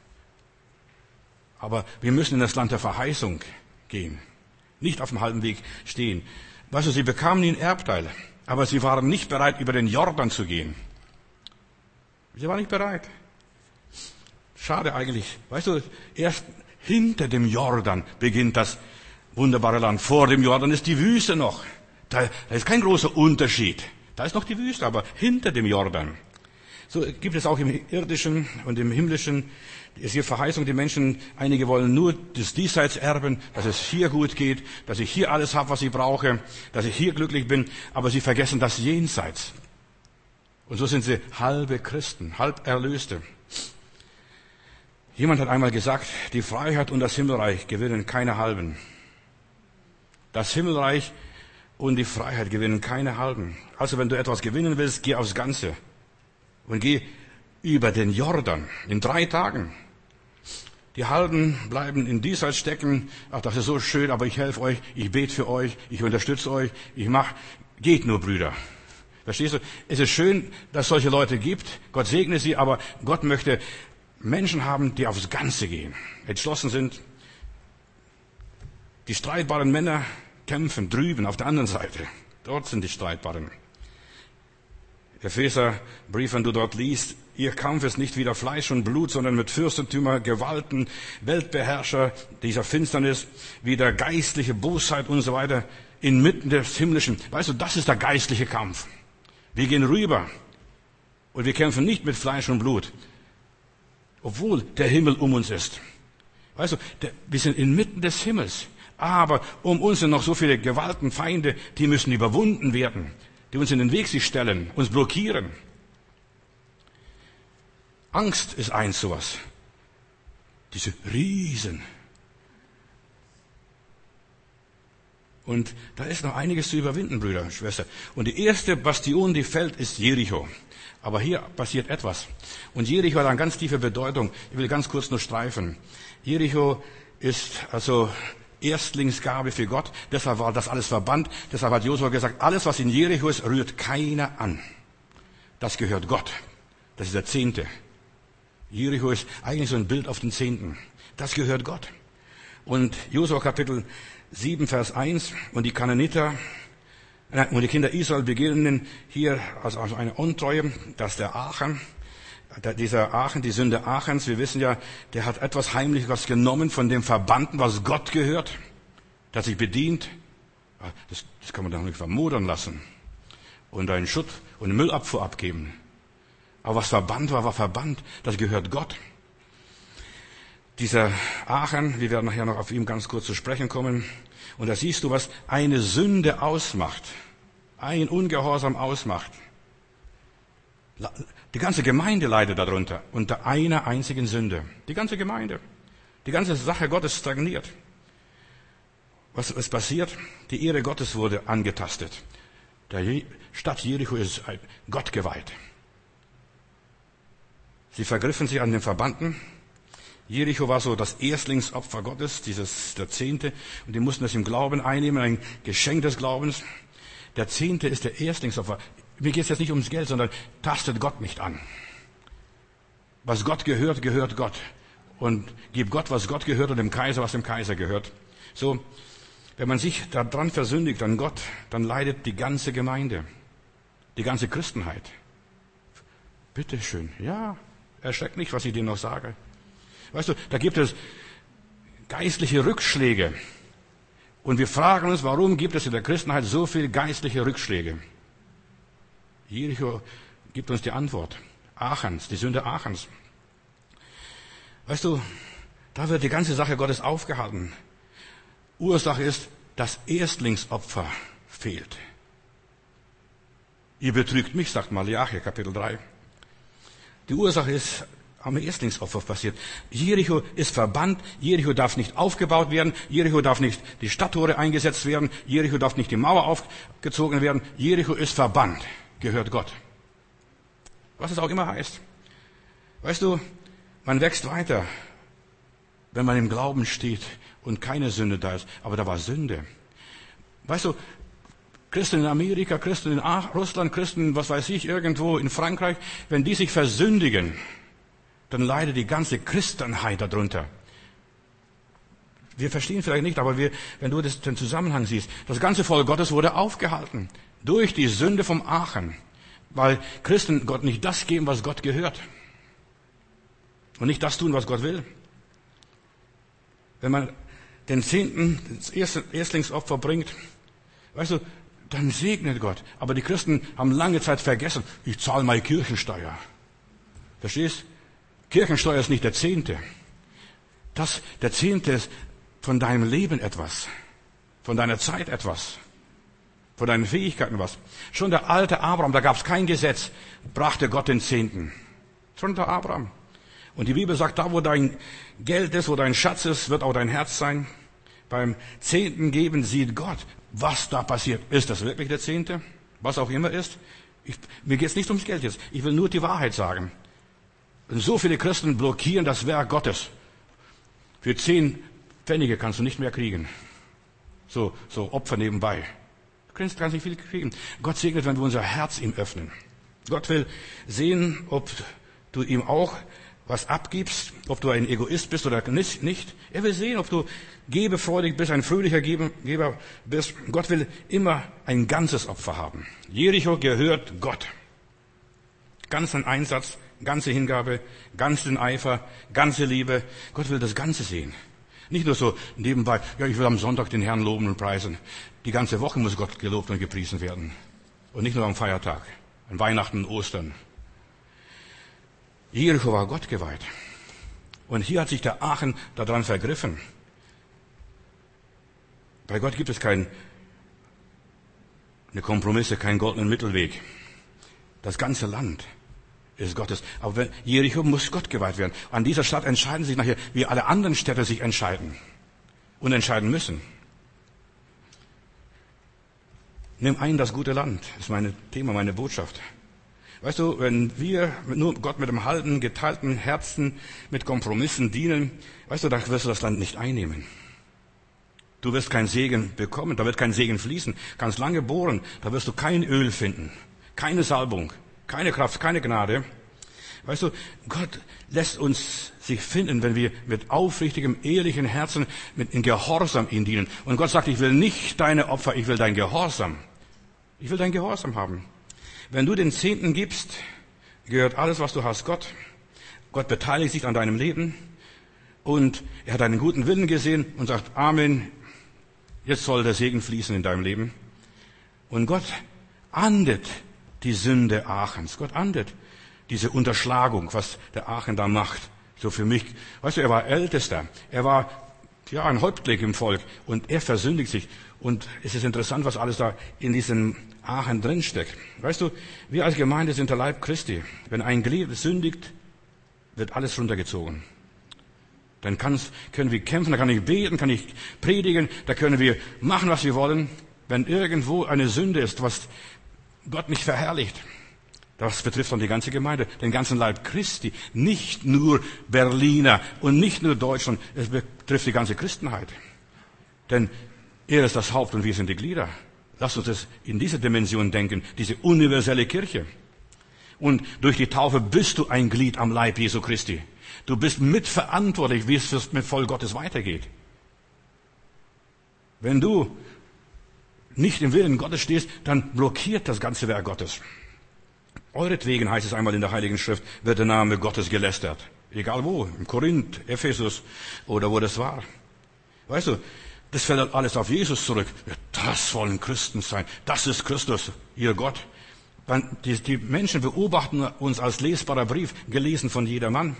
Aber wir müssen in das Land der Verheißung gehen. Nicht auf dem halben Weg stehen. Weißt du, sie bekamen den Erbteil, aber sie waren nicht bereit, über den Jordan zu gehen. Sie waren nicht bereit. Schade eigentlich. Weißt du, erst hinter dem Jordan beginnt das wunderbare Land. Vor dem Jordan ist die Wüste noch. Da, da ist kein großer Unterschied. Da ist noch die Wüste, aber hinter dem Jordan. So gibt es auch im irdischen und im himmlischen, ist hier Verheißung, die Menschen, einige wollen nur das Diesseits erben, dass es hier gut geht, dass ich hier alles habe, was ich brauche, dass ich hier glücklich bin, aber sie vergessen das Jenseits. Und so sind sie halbe Christen, halb Erlöste. Jemand hat einmal gesagt, die Freiheit und das Himmelreich gewinnen keine halben. Das Himmelreich und die Freiheit gewinnen keine halben. Also wenn du etwas gewinnen willst, geh aufs Ganze. Und geh über den Jordan in drei Tagen. Die Halben bleiben in diesseits stecken. Ach, das ist so schön, aber ich helfe euch, ich bete für euch, ich unterstütze euch, ich mach. Geht nur, Brüder. Verstehst du? Es ist schön, dass es solche Leute gibt. Gott segne sie, aber Gott möchte Menschen haben, die aufs Ganze gehen, entschlossen sind. Die streitbaren Männer kämpfen drüben auf der anderen Seite. Dort sind die streitbaren. Epheserbrief, wenn du dort liest, ihr Kampf ist nicht wieder Fleisch und Blut, sondern mit Fürstentümer, Gewalten, Weltbeherrscher dieser Finsternis, wieder geistliche Bosheit und so weiter, inmitten des Himmlischen. Weißt du, das ist der geistliche Kampf. Wir gehen rüber und wir kämpfen nicht mit Fleisch und Blut, obwohl der Himmel um uns ist. Weißt du, der, wir sind inmitten des Himmels. Aber um uns sind noch so viele Gewalten, Feinde, die müssen überwunden werden, die uns in den Weg sich stellen, uns blockieren. Angst ist eins sowas. Diese Riesen. Und da ist noch einiges zu überwinden, Brüder und Schwestern. Und die erste Bastion, die fällt, ist Jericho. Aber hier passiert etwas. Und Jericho hat eine ganz tiefe Bedeutung. Ich will ganz kurz nur streifen. Jericho ist also Erstlingsgabe für Gott. Deshalb war das alles verbannt. Deshalb hat Josua gesagt, alles, was in Jericho ist, rührt keiner an. Das gehört Gott. Das ist der Zehnte. Jericho ist eigentlich so ein Bild auf den Zehnten. Das gehört Gott. Und Josua Kapitel sieben, Vers eins. Und die Kananiter und die Kinder Israel beginnen hier also eine Untreue, dass der Achan, dieser Achan, die Sünde Achans, wir wissen ja, der hat etwas Heimliches genommen von dem Verbannten, was Gott gehört. Der hat sich bedient. Das, das kann man doch nicht vermodern lassen. Und einen Schutt und eine Müllabfuhr abgeben. Aber was verbannt war, war verbannt. Das gehört Gott. Dieser Achan, wir werden nachher noch auf ihn ganz kurz zu sprechen kommen. Und da siehst du, was eine Sünde ausmacht. Ein Ungehorsam ausmacht. Die ganze Gemeinde leidet darunter, unter einer einzigen Sünde. Die ganze Gemeinde. Die ganze Sache Gottes stagniert. Was ist passiert? Die Ehre Gottes wurde angetastet. Die Stadt Jericho ist Gott geweiht. Sie vergriffen sich an den Verbannten. Jericho war so das Erstlingsopfer Gottes, dieses, der Zehnte. Und die mussten das im Glauben einnehmen, ein Geschenk des Glaubens. Der Zehnte ist der Erstlingsopfer. mir geht es jetzt nicht ums Geld, sondern tastet Gott nicht an. Was Gott gehört, gehört Gott. Und gib Gott, was Gott gehört, und dem Kaiser, was dem Kaiser gehört. So, wenn man sich daran versündigt an Gott, dann leidet die ganze Gemeinde, die ganze Christenheit. Bitteschön, ja, erschreckt nicht, was ich dir noch sage. Weißt du, da gibt es geistliche Rückschläge. Und wir fragen uns, warum gibt es in der Christenheit so viele geistliche Rückschläge? Jericho gibt uns die Antwort. Achans, die Sünde Achans. Weißt du, da wird die ganze Sache Gottes aufgehalten. Ursache ist, das Erstlingsopfer fehlt. Ihr betrügt mich, sagt Malachi, Kapitel drei. Die Ursache ist am Erstlingsopfer passiert. Jericho ist verbannt, Jericho darf nicht aufgebaut werden, Jericho darf nicht die Stadttore eingesetzt werden, Jericho darf nicht die Mauer aufgezogen werden, Jericho ist verbannt, gehört Gott. Was es auch immer heißt. Weißt du, man wächst weiter, wenn man im Glauben steht und keine Sünde da ist. Aber da war Sünde. Weißt du, Christen in Amerika, Christen in Russland, Christen, was weiß ich, irgendwo in Frankreich, wenn die sich versündigen, dann leidet die ganze Christenheit darunter. Wir verstehen vielleicht nicht, aber wir, wenn du das, den Zusammenhang siehst, das ganze Volk Gottes wurde aufgehalten durch die Sünde vom Aachen, weil Christen Gott nicht das geben, was Gott gehört und nicht das tun, was Gott will. Wenn man den Zehnten, das Erstlingsopfer bringt, weißt du, dann segnet Gott. Aber die Christen haben lange Zeit vergessen, ich zahle meine Kirchensteuer. Verstehst? Kirchensteuer ist nicht der Zehnte. Das, der Zehnte ist von deinem Leben etwas, von deiner Zeit etwas, von deinen Fähigkeiten was. Schon der alte Abraham, da gab es kein Gesetz, brachte Gott den Zehnten. Schon der Abraham. Und die Bibel sagt, da wo dein Geld ist, wo dein Schatz ist, wird auch dein Herz sein. Beim Zehnten geben sieht Gott, was da passiert. Ist das wirklich der Zehnte? Was auch immer ist? Ich, mir geht es nicht ums Geld jetzt. Ich will nur die Wahrheit sagen. Und so viele Christen blockieren das Werk Gottes. Für zehn Pfennige kannst du nicht mehr kriegen. So, so Opfer nebenbei. Du kannst, kannst nicht viel kriegen. Gott segnet, wenn wir unser Herz ihm öffnen. Gott will sehen, ob du ihm auch was abgibst, ob du ein Egoist bist oder nicht. Er will sehen, ob du gebefreudig bist, ein fröhlicher Geber bist. Gott will immer ein ganzes Opfer haben. Jericho gehört Gott. Ganzen Einsatz, ganze Hingabe, ganzen Eifer, ganze Liebe. Gott will das Ganze sehen. Nicht nur so nebenbei, ja, ich will am Sonntag den Herrn loben und preisen. Die ganze Woche muss Gott gelobt und gepriesen werden. Und nicht nur am Feiertag, an Weihnachten und Ostern. Jericho war Gott geweiht. Und hier hat sich der Aachen daran vergriffen. Bei Gott gibt es keine Kompromisse, keinen goldenen Mittelweg. Das ganze Land ist Gottes. Aber wenn, Jericho muss Gott geweiht werden. An dieser Stadt entscheiden sich nachher, wie alle anderen Städte sich entscheiden und entscheiden müssen. Nimm ein das gute Land. Das ist mein Thema, meine Botschaft. Weißt du, wenn wir nur Gott mit einem halben, geteilten Herzen, mit Kompromissen dienen, weißt du, da wirst du das Land nicht einnehmen. Du wirst keinen Segen bekommen, da wird kein Segen fließen. Kannst lange bohren, da wirst du kein Öl finden, keine Salbung, keine Kraft, keine Gnade. Weißt du, Gott lässt uns sich finden, wenn wir mit aufrichtigem, ehrlichen Herzen mit in Gehorsam ihn dienen. Und Gott sagt, ich will nicht deine Opfer, ich will dein Gehorsam. Ich will dein Gehorsam haben. Wenn du den Zehnten gibst, gehört alles, was du hast, Gott. Gott beteiligt sich an deinem Leben und er hat deinen guten Willen gesehen und sagt, Amen, jetzt soll der Segen fließen in deinem Leben. Und Gott ahndet die Sünde Aachens. Gott ahndet diese Unterschlagung, was der Aachen da macht. So für mich, weißt du, er war Ältester, er war ja ein Häuptling im Volk und er versündigt sich. Und es ist interessant, was alles da in diesem Aachen drinsteckt. Weißt du, wir als Gemeinde sind der Leib Christi. Wenn ein Glied sündigt, wird alles runtergezogen. Dann kann's, können wir kämpfen, da kann ich beten, kann ich predigen, da können wir machen, was wir wollen. Wenn irgendwo eine Sünde ist, was Gott nicht verherrlicht, das betrifft dann die ganze Gemeinde, den ganzen Leib Christi, nicht nur Berliner und nicht nur Deutschland, es betrifft die ganze Christenheit. Denn er ist das Haupt und wir sind die Glieder. Lass uns das in dieser Dimension denken, diese universelle Kirche. Und durch die Taufe bist du ein Glied am Leib Jesu Christi. Du bist mitverantwortlich, wie es mit Volk Gottes weitergeht. Wenn du nicht im Willen Gottes stehst, dann blockiert das ganze Werk Gottes. Euretwegen, heißt es einmal in der Heiligen Schrift, wird der Name Gottes gelästert. Egal wo, in Korinth, Ephesus oder wo das war. Weißt du, das fällt alles auf Jesus zurück. Das wollen Christen sein. Das ist Christus, ihr Gott. Die, die Menschen beobachten uns als lesbarer Brief, gelesen von jedermann.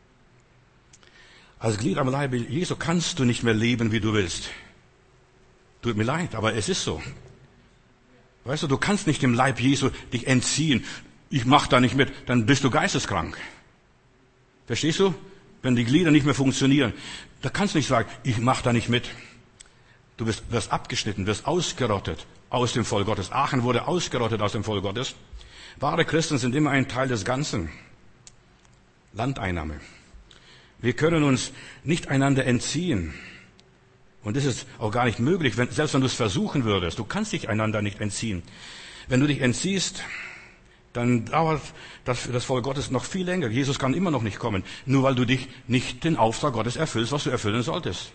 Als Glied am Leibe Jesu kannst du nicht mehr leben, wie du willst. Tut mir leid, aber es ist so. Weißt du, du kannst nicht dem Leib Jesu dich entziehen. Ich mach da nicht mit, dann bist du geisteskrank. Verstehst du? Wenn die Glieder nicht mehr funktionieren, da kannst du nicht sagen, ich mach da nicht mit. Du wirst, wirst abgeschnitten, wirst ausgerottet aus dem Volk Gottes. Aachen wurde ausgerottet aus dem Volk Gottes. Wahre Christen sind immer ein Teil des Ganzen. Landeinnahme. Wir können uns nicht einander entziehen. Und das ist auch gar nicht möglich, wenn, selbst wenn du es versuchen würdest. Du kannst dich einander nicht entziehen. Wenn du dich entziehst, dann dauert das für das Volk Gottes noch viel länger. Jesus kann immer noch nicht kommen, nur weil du dich nicht den Auftrag Gottes erfüllst, was du erfüllen solltest.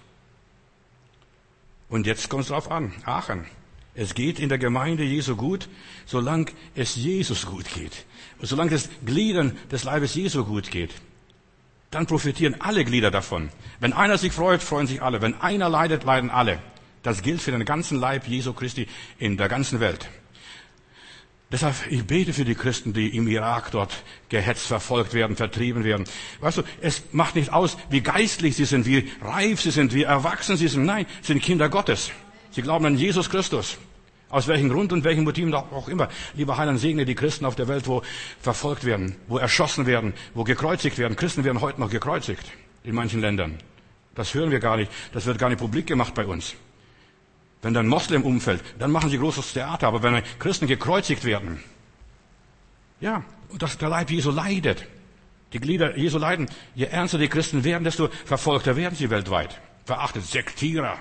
Und jetzt kommt es drauf an. Aachen. Es geht in der Gemeinde Jesu gut, solange es Jesus gut geht. Und solange es Gliedern des Leibes Jesu gut geht. Dann profitieren alle Glieder davon. Wenn einer sich freut, freuen sich alle. Wenn einer leidet, leiden alle. Das gilt für den ganzen Leib Jesu Christi in der ganzen Welt. Deshalb, ich bete für die Christen, die im Irak dort gehetzt, verfolgt werden, vertrieben werden. Weißt du, es macht nicht aus, wie geistlich sie sind, wie reif sie sind, wie erwachsen sie sind. Nein, sie sind Kinder Gottes. Sie glauben an Jesus Christus. Aus welchem Grund und welchen Motiven auch immer. Lieber Heiland, segne die Christen auf der Welt, wo verfolgt werden, wo erschossen werden, wo gekreuzigt werden. Christen werden heute noch gekreuzigt in manchen Ländern. Das hören wir gar nicht. Das wird gar nicht publik gemacht bei uns. Wenn dann Moslem umfällt, dann machen sie großes Theater. Aber wenn Christen gekreuzigt werden, ja, und dass der Leib Jesu leidet, die Glieder Jesu leiden, je ernster die Christen werden, desto verfolgter werden sie weltweit. Verachtet, Sektierer.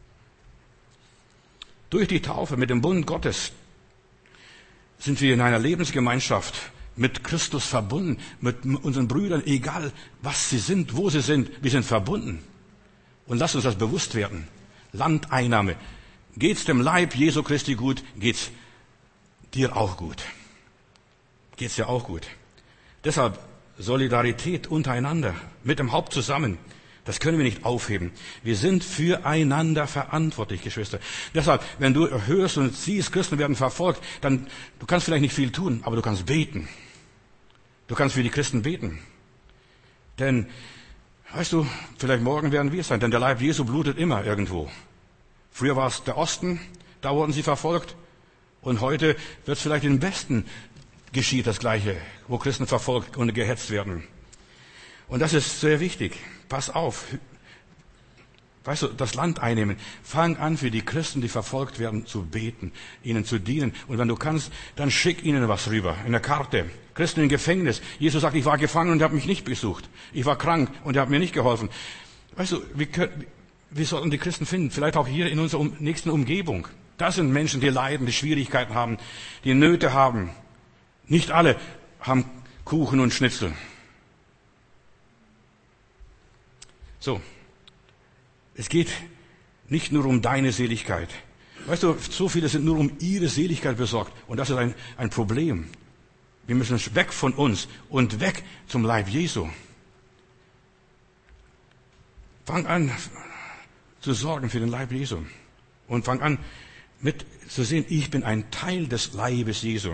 Durch die Taufe mit dem Bund Gottes sind wir in einer Lebensgemeinschaft mit Christus verbunden, mit unseren Brüdern, egal was sie sind, wo sie sind, wir sind verbunden. Und lasst uns das bewusst werden. Landeinnahme. Geht's dem Leib Jesu Christi gut, geht's dir auch gut. Geht's dir auch gut. Deshalb Solidarität untereinander, mit dem Haupt zusammen. Das können wir nicht aufheben. Wir sind füreinander verantwortlich, Geschwister. Deshalb, wenn du hörst und siehst, Christen werden verfolgt, dann, du kannst vielleicht nicht viel tun, aber du kannst beten. Du kannst für die Christen beten. Denn, weißt du, vielleicht morgen werden wir es sein, denn der Leib Jesu blutet immer irgendwo. Früher war es der Osten, da wurden sie verfolgt. Und heute wird es vielleicht im Westen geschieht das Gleiche, wo Christen verfolgt und gehetzt werden. Und das ist sehr wichtig. Pass auf. Weißt du, das Land einnehmen. Fang an, für die Christen, die verfolgt werden, zu beten, ihnen zu dienen. Und wenn du kannst, dann schick ihnen was rüber, in der Karte. Christen im Gefängnis. Jesus sagt, ich war gefangen und er hat mich nicht besucht. Ich war krank und er hat mir nicht geholfen. Weißt du, wir, können, wir sollten die Christen finden, vielleicht auch hier in unserer nächsten Umgebung. Das sind Menschen, die leiden, die Schwierigkeiten haben, die Nöte haben. Nicht alle haben Kuchen und Schnitzel. So, es geht nicht nur um deine Seligkeit. Weißt du, so viele sind nur um ihre Seligkeit besorgt. Und das ist ein, ein Problem. Wir müssen weg von uns und weg zum Leib Jesu. Fang an zu sorgen für den Leib Jesu. Und fang an mit zu sehen, ich bin ein Teil des Leibes Jesu.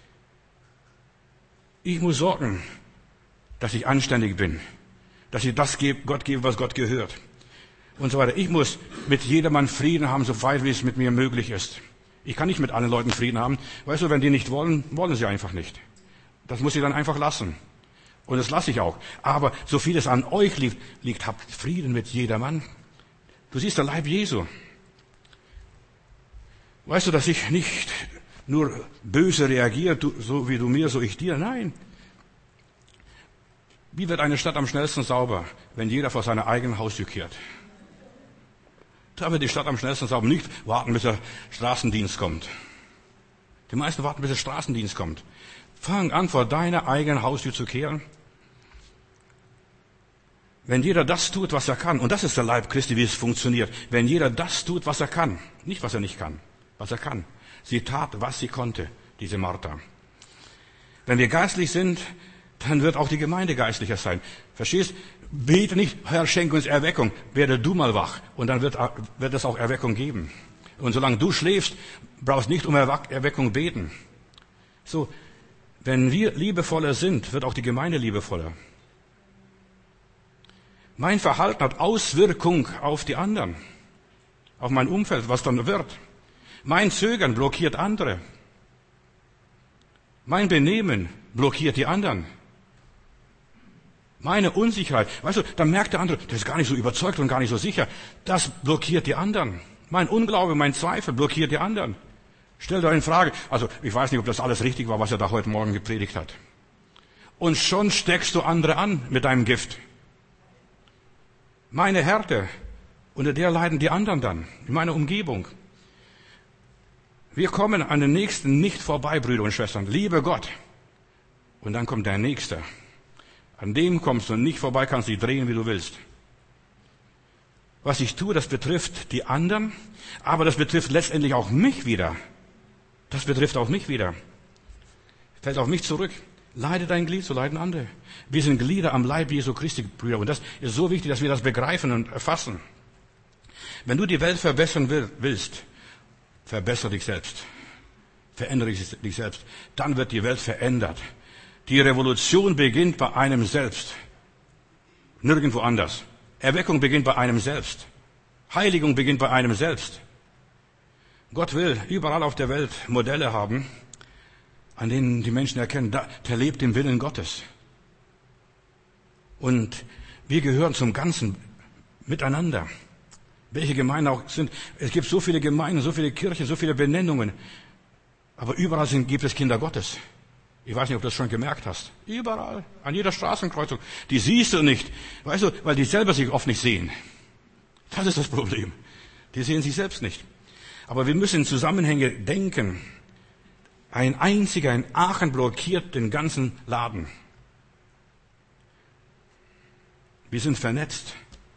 Ich muss sorgen, dass ich anständig bin. Dass ich das Gott gebe, was Gott gehört. Und so weiter. Ich muss mit jedermann Frieden haben, so weit wie es mit mir möglich ist. Ich kann nicht mit allen Leuten Frieden haben. Weißt du, wenn die nicht wollen, wollen sie einfach nicht. Das muss ich dann einfach lassen. Und das lasse ich auch. Aber so viel es an euch liegt, liegt, habt Frieden mit jedermann. Du siehst der Leib Jesu. Weißt du, dass ich nicht nur böse reagiere, du, so wie du mir, so ich dir? Nein. Wie wird eine Stadt am schnellsten sauber, wenn jeder vor seiner eigenen Haustür kehrt? Da wird die Stadt am schnellsten sauber. Nicht warten, bis der Straßendienst kommt. Die meisten warten, bis der Straßendienst kommt. Fang an, vor deiner eigenen Haustür zu kehren. Wenn jeder das tut, was er kann, und das ist der Leib Christi, wie es funktioniert, wenn jeder das tut, was er kann, nicht was er nicht kann, was er kann. Sie tat, was sie konnte, diese Martha. Wenn wir geistlich sind, dann wird auch die Gemeinde geistlicher sein. Verstehst? Bete nicht, Herr, schenke uns Erweckung, werde du mal wach, und dann wird, wird es auch Erweckung geben. Und solange du schläfst, brauchst nicht um Erweckung beten. So, wenn wir liebevoller sind, wird auch die Gemeinde liebevoller. Mein Verhalten hat Auswirkung auf die anderen, auf mein Umfeld, was dann wird. Mein Zögern blockiert andere. Mein Benehmen blockiert die anderen. Meine Unsicherheit, weißt du, dann merkt der andere, der ist gar nicht so überzeugt und gar nicht so sicher. Das blockiert die anderen. Mein Unglaube, mein Zweifel blockiert die anderen. Stell dir in Frage, also ich weiß nicht, ob das alles richtig war, was er da heute Morgen gepredigt hat. Und schon steckst du andere an mit deinem Gift. Meine Härte, unter der leiden die anderen dann, in meiner Umgebung. Wir kommen an den Nächsten nicht vorbei, Brüder und Schwestern. Liebe Gott. Und dann kommt der Nächste. An dem kommst du nicht vorbei, kannst dich drehen, wie du willst. Was ich tue, das betrifft die anderen, aber das betrifft letztendlich auch mich wieder. Das betrifft auch mich wieder. Fällt auf mich zurück. Leide dein Glied, so leiden andere. Wir sind Glieder am Leib Jesu Christi, Brüder. Und das ist so wichtig, dass wir das begreifen und erfassen. Wenn du die Welt verbessern willst, verbessere dich selbst. Verändere dich selbst. Dann wird die Welt verändert. Die Revolution beginnt bei einem selbst. Nirgendwo anders. Erweckung beginnt bei einem selbst. Heiligung beginnt bei einem selbst. Gott will überall auf der Welt Modelle haben, an denen die Menschen erkennen, der lebt im Willen Gottes. Und wir gehören zum Ganzen miteinander. Welche Gemeinden auch sind. Es gibt so viele Gemeinden, so viele Kirchen, so viele Benennungen. Aber überall sind, gibt es Kinder Gottes. Ich weiß nicht, ob du das schon gemerkt hast. Überall, an jeder Straßenkreuzung. Die siehst du nicht. Weißt du, weil die selber sich oft nicht sehen. Das ist das Problem. Die sehen sich selbst nicht. Aber wir müssen in Zusammenhänge denken. Ein einziger in Aachen blockiert den ganzen Laden. Wir sind vernetzt.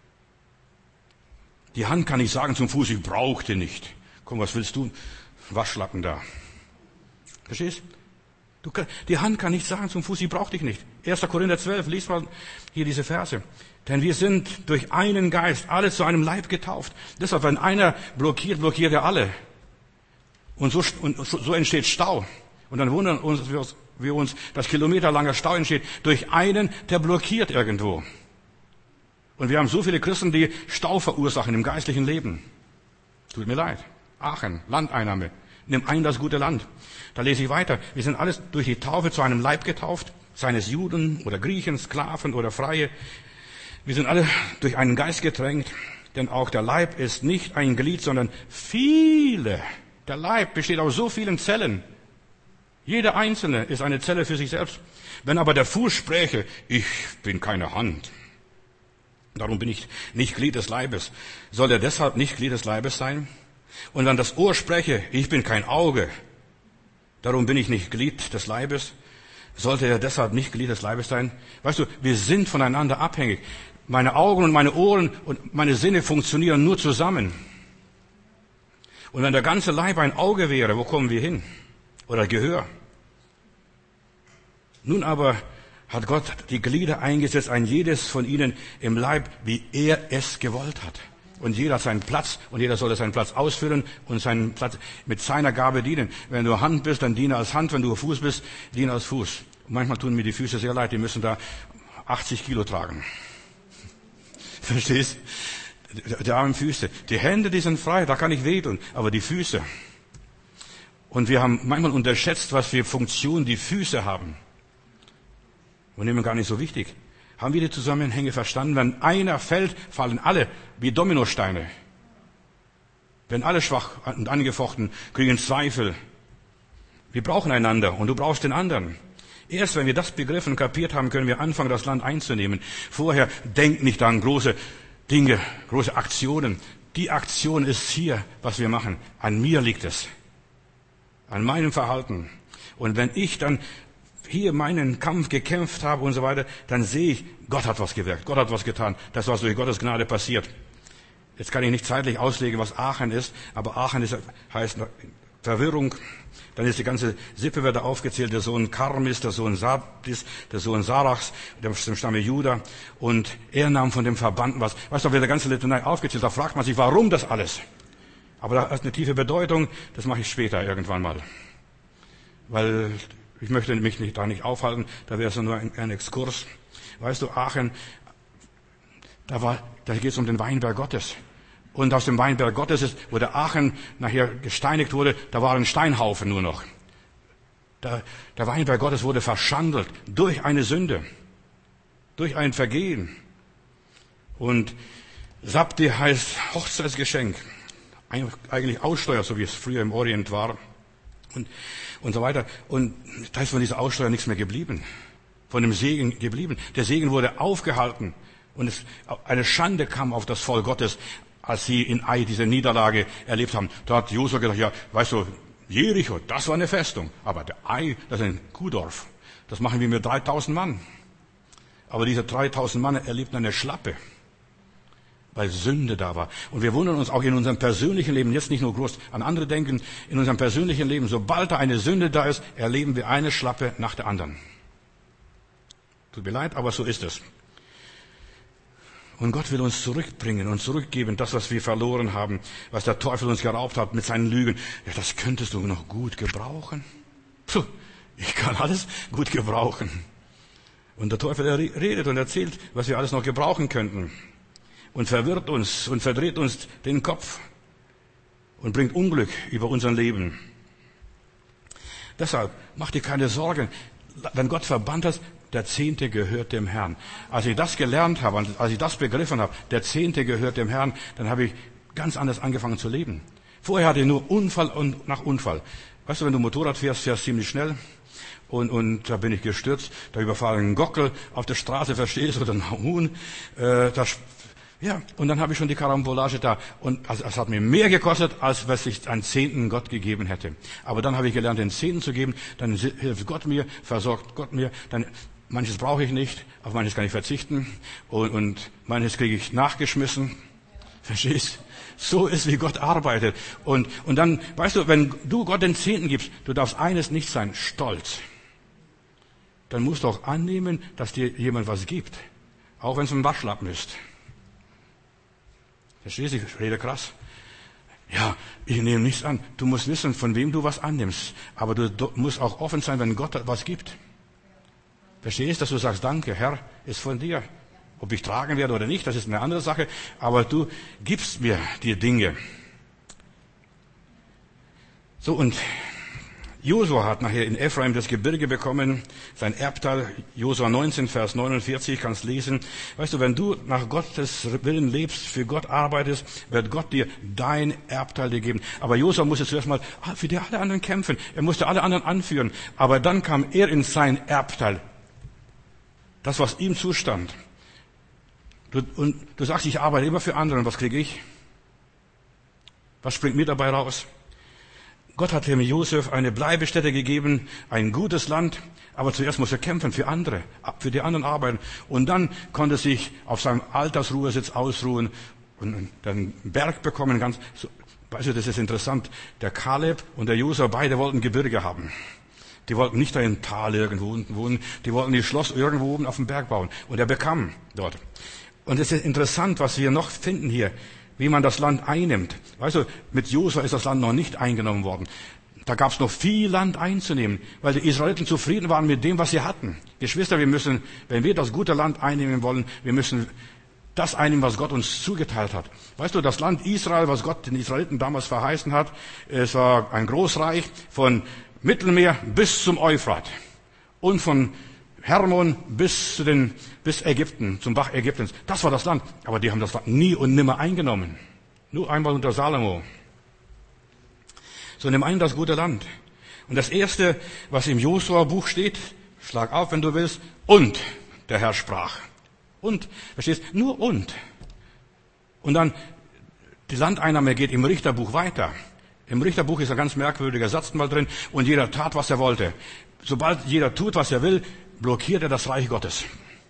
Die Hand kann nicht sagen zum Fuß, ich brauche den nicht. Komm, was willst du? Waschlappen da. Verstehst? Du, die Hand kann nicht sagen zum Fuß, ich brauche dich nicht. erster Korinther zwölf, lies mal hier diese Verse. Denn wir sind durch einen Geist alle zu einem Leib getauft. Deshalb, wenn einer blockiert, blockiert er alle. Und so, und so entsteht Stau. Und dann wundern uns, wir uns, dass kilometerlanger Stau entsteht durch einen, der blockiert irgendwo. Und wir haben so viele Christen, die Stau verursachen im geistlichen Leben. Tut mir leid. Aachen, Landeinnahme. Nimm ein das gute Land. Da lese ich weiter. Wir sind alles durch die Taufe zu einem Leib getauft, seien es Juden oder Griechen, Sklaven oder Freie. Wir sind alle durch einen Geist getränkt, denn auch der Leib ist nicht ein Glied, sondern viele. Der Leib besteht aus so vielen Zellen. Jeder einzelne ist eine Zelle für sich selbst. Wenn aber der Fuß spräche, ich bin keine Hand, darum bin ich nicht Glied des Leibes, soll er deshalb nicht Glied des Leibes sein? Und wenn das Ohr spreche, ich bin kein Auge, darum bin ich nicht Glied des Leibes, sollte er deshalb nicht Glied des Leibes sein? Weißt du, wir sind voneinander abhängig. Meine Augen und meine Ohren und meine Sinne funktionieren nur zusammen. Und wenn der ganze Leib ein Auge wäre, wo kommen wir hin? Oder Gehör? Nun aber hat Gott die Glieder eingesetzt, ein jedes von ihnen im Leib, wie er es gewollt hat. Und jeder hat seinen Platz und jeder soll seinen Platz ausfüllen und seinen Platz mit seiner Gabe dienen. Wenn du Hand bist, dann diene als Hand. Wenn du Fuß bist, diene als Fuß. Und manchmal tun mir die Füße sehr leid, die müssen da achtzig Kilo tragen. Verstehst? Die armen Füße. Die Hände, die sind frei, da kann ich wehtun. Aber die Füße. Und wir haben manchmal unterschätzt, was für Funktionen die Füße haben. Und nehmen gar nicht so wichtig. Haben wir die Zusammenhänge verstanden? Wenn einer fällt, fallen alle wie Dominosteine. Wenn alle schwach und angefochten, kriegen Zweifel. Wir brauchen einander und du brauchst den anderen. Erst wenn wir das begriffen und kapiert haben, können wir anfangen, das Land einzunehmen. Vorher denk nicht an große Dinge, große Aktionen. Die Aktion ist hier, was wir machen. An mir liegt es. An meinem Verhalten. Und wenn ich dann hier meinen Kampf gekämpft habe und so weiter, dann sehe ich, Gott hat was gewirkt, Gott hat was getan. Das, was durch Gottes Gnade passiert. Jetzt kann ich nicht zeitlich auslegen, was Aachen ist, aber Aachen ist, heißt Verwirrung. Dann ist die ganze Sippe wird da aufgezählt, der Sohn Karmis, der Sohn Sabdis, der Sohn Sarachs, der Stamme Juda. Und er nahm von dem Verbannten was. Weißt du, wird der ganze Litanei aufgezählt, da fragt man sich, warum das alles? Aber das hat eine tiefe Bedeutung, das mache ich später irgendwann mal. Weil ich möchte mich nicht, da nicht aufhalten, da wäre es nur ein, ein Exkurs. Weißt du, Aachen, da, war, da geht es um den Weinberg Gottes. Und aus dem Weinberg Gottes ist, wo der Aachen nachher gesteinigt wurde, da war ein Steinhaufen nur noch. Der, der Weinberg Gottes wurde verschandelt durch eine Sünde, durch ein Vergehen. Und Sabdi heißt Hochzeitsgeschenk, eigentlich Aussteuer, so wie es früher im Orient war. Und, und so weiter. Und da ist von dieser Aussteuer nichts mehr geblieben. Von dem Segen geblieben. Der Segen wurde aufgehalten. Und es, eine Schande kam auf das Volk Gottes, als sie in Ai diese Niederlage erlebt haben. Da hat Josua gedacht, ja, weißt du, Jericho, das war eine Festung. Aber der Ai, das ist ein Kuhdorf. Das machen wir mit dreitausend Mann. Aber diese dreitausend Mann erlebten eine Schlappe. Weil Sünde da war. Und wir wundern uns auch in unserem persönlichen Leben, jetzt nicht nur groß an andere denken, in unserem persönlichen Leben, sobald da eine Sünde da ist, erleben wir eine Schlappe nach der anderen. Tut mir leid, aber so ist es. Und Gott will uns zurückbringen und zurückgeben, das, was wir verloren haben, was der Teufel uns geraubt hat mit seinen Lügen. Ja, das könntest du noch gut gebrauchen. Puh, ich kann alles gut gebrauchen. Und der Teufel er redet und erzählt, was wir alles noch gebrauchen könnten. Und verwirrt uns und verdreht uns den Kopf und bringt Unglück über unser Leben. Deshalb mach dir keine Sorgen. Wenn Gott verbannt hat, der Zehnte gehört dem Herrn. Als ich das gelernt habe, als ich das begriffen habe, der Zehnte gehört dem Herrn, dann habe ich ganz anders angefangen zu leben. Vorher hatte ich nur Unfall und nach Unfall. Weißt du, wenn du Motorrad fährst, fährst du ziemlich schnell. Und, und da bin ich gestürzt, da überfallen einen Gockel auf der Straße, verstehst du, oder ein Huhn. Äh, da Ja, und dann habe ich schon die Karambolage da. Und also, es hat mir mehr gekostet, als was ich einen Zehnten Gott gegeben hätte. Aber dann habe ich gelernt, den Zehnten zu geben. Dann hilft Gott mir, versorgt Gott mir. Dann manches brauche ich nicht, auf manches kann ich verzichten. Und, und manches kriege ich nachgeschmissen. Verstehst? So ist, wie Gott arbeitet. Und, und dann, weißt du, wenn du Gott den Zehnten gibst, du darfst eines nicht sein, Stolz. Dann musst du auch annehmen, dass dir jemand was gibt. Auch wenn es ein Waschlappen ist. Verstehst du, ich rede krass. Ja, ich nehme nichts an. Du musst wissen, von wem du was annimmst. Aber du, du musst auch offen sein, wenn Gott was gibt. Verstehst du, dass du sagst, danke, Herr, ist von dir. Ob ich tragen werde oder nicht, das ist eine andere Sache. Aber du gibst mir die Dinge. So, und Josua hat nachher in Ephraim das Gebirge bekommen, sein Erbteil, Josua neunzehn, Vers neunundvierzig, kannst lesen. Weißt du, wenn du nach Gottes Willen lebst, für Gott arbeitest, wird Gott dir dein Erbteil dir geben. Aber Josua musste zuerst mal für die alle anderen kämpfen. Er musste alle anderen anführen. Aber dann kam er in sein Erbteil. Das, was ihm zustand. Du, und du sagst, ich arbeite immer für andere. Und was kriege ich? Was springt mir dabei raus? Gott hat dem Josef eine Bleibestätte gegeben, ein gutes Land, aber zuerst muss er kämpfen für andere, für die anderen arbeiten. Und dann konnte er sich auf seinem Altersruhesitz ausruhen und einen Berg bekommen. Ganz, so, weißt du, das ist interessant. Der Kaleb und der Josua, beide wollten Gebirge haben. Die wollten nicht da im Tal irgendwo unten wohnen, die wollten die Schloss irgendwo oben auf dem Berg bauen. Und er bekam dort. Und es ist interessant, was wir noch finden hier. Wie man das Land einnimmt. Weißt du, mit Josua ist das Land noch nicht eingenommen worden. Da gab es noch viel Land einzunehmen, weil die Israeliten zufrieden waren mit dem, was sie hatten. Geschwister, wir müssen, wenn wir das gute Land einnehmen wollen, wir müssen das einnehmen, was Gott uns zugeteilt hat. Weißt du, das Land Israel, was Gott den Israeliten damals verheißen hat, es war ein Großreich von Mittelmeer bis zum Euphrat und von Hermon bis zu den, bis Ägypten, zum Bach Ägyptens. Das war das Land. Aber die haben das Land nie und nimmer eingenommen. Nur einmal unter Salomo. So, nimm ein das gute Land. Und das erste, was im Josua-Buch steht, schlag auf, wenn du willst, und der Herr sprach. Und, verstehst? Nur und. Und dann, Die Landeinnahme geht im Richterbuch weiter. Im Richterbuch ist ein ganz merkwürdiger Satz mal drin. Und jeder tat, was er wollte. Sobald jeder tut, was er will, blockiert er das Reich Gottes.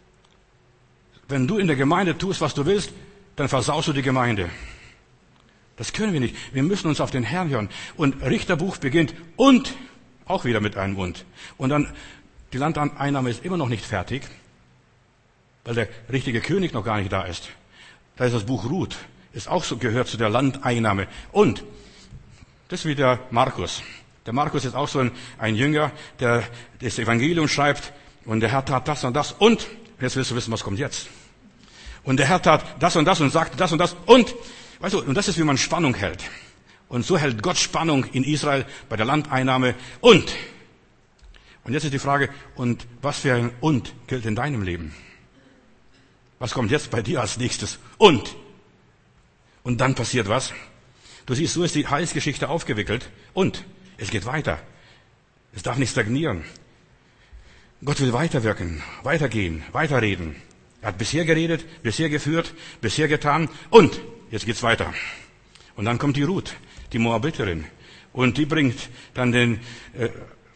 Wenn du in der Gemeinde tust, was du willst, dann versaust du die Gemeinde. Das können wir nicht. Wir müssen uns auf den Herrn hören. Und Richterbuch beginnt und, auch wieder mit einem und. Und dann, die Landeinnahme ist immer noch nicht fertig, weil der richtige König noch gar nicht da ist. Da ist das Buch Ruth. Ist auch so, gehört zu der Landeinnahme. Und, das ist wie der Markus. Der Markus ist auch so ein, ein Jünger, der das Evangelium schreibt. Und der Herr tat das und das. Und, jetzt willst du wissen, was kommt jetzt. Und der Herr tat das und das und sagte das und das. Und, weißt du, und das ist, wie man Spannung hält. Und so hält Gott Spannung in Israel bei der Landeinnahme. Und, und jetzt ist die Frage, und was für ein Und gilt in deinem Leben? Was kommt jetzt bei dir als nächstes? Und, und dann passiert was? Du siehst, so ist die Heilsgeschichte aufgewickelt. Und es geht weiter. Es darf nicht stagnieren. Gott will weiterwirken, weitergehen, weiterreden. Er hat bisher geredet, bisher geführt, bisher getan. Und jetzt geht's weiter. Und dann kommt die Ruth, die Moabiterin. Und die bringt dann den, äh,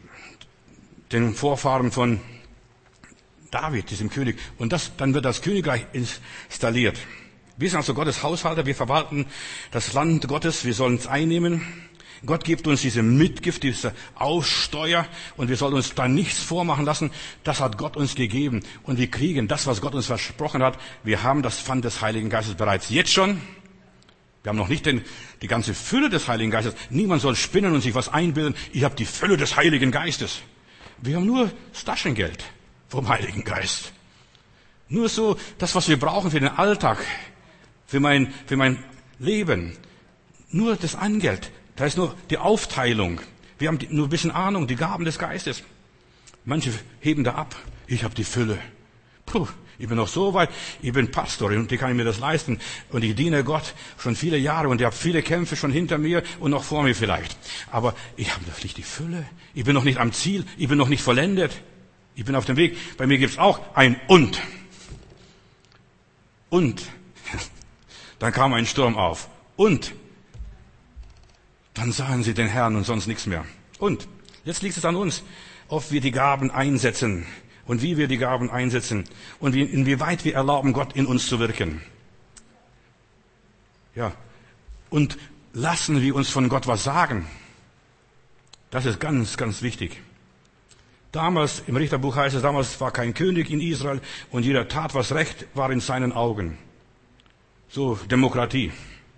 den Vorfahren von David, diesem König. Und das, dann wird das Königreich installiert. Wir sind also Gottes Haushalter, wir verwalten das Land Gottes, wir sollen es einnehmen. Gott gibt uns diese Mitgift, diese Aussteuer und wir sollen uns da nichts vormachen lassen. Das hat Gott uns gegeben und wir kriegen das, was Gott uns versprochen hat. Wir haben das Pfand des Heiligen Geistes bereits jetzt schon. Wir haben noch nicht den, die ganze Fülle des Heiligen Geistes. Niemand soll spinnen und sich was einbilden. Ich habe die Fülle des Heiligen Geistes. Wir haben nur das Taschengeld vom Heiligen Geist. Nur so das, was wir brauchen für den Alltag, für mein, für mein Leben. Nur das Angeld. Da ist nur die Aufteilung. Wir haben die, nur ein bisschen Ahnung, die Gaben des Geistes. Manche heben da ab. Ich habe die Fülle. Puh, ich bin noch so weit. Ich bin Pastor und die kann ich mir das leisten. Und ich diene Gott schon viele Jahre und ich habe viele Kämpfe schon hinter mir und noch vor mir vielleicht. Aber ich habe doch nicht die Fülle. Ich bin noch nicht am Ziel. Ich bin noch nicht vollendet. Ich bin auf dem Weg. Bei mir gibt es auch ein Und. Und. Dann kam ein Sturm auf. Und. Dann sahen sie den Herrn und sonst nichts mehr. Und jetzt liegt es an uns, ob wir die Gaben einsetzen und wie wir die Gaben einsetzen und wie, inwieweit wir erlauben, Gott in uns zu wirken. Ja, und lassen wir uns von Gott was sagen. Das ist ganz, ganz wichtig. Damals, im Richterbuch heißt es, damals war kein König in Israel und jeder tat, was recht war in seinen Augen. So, Demokratie.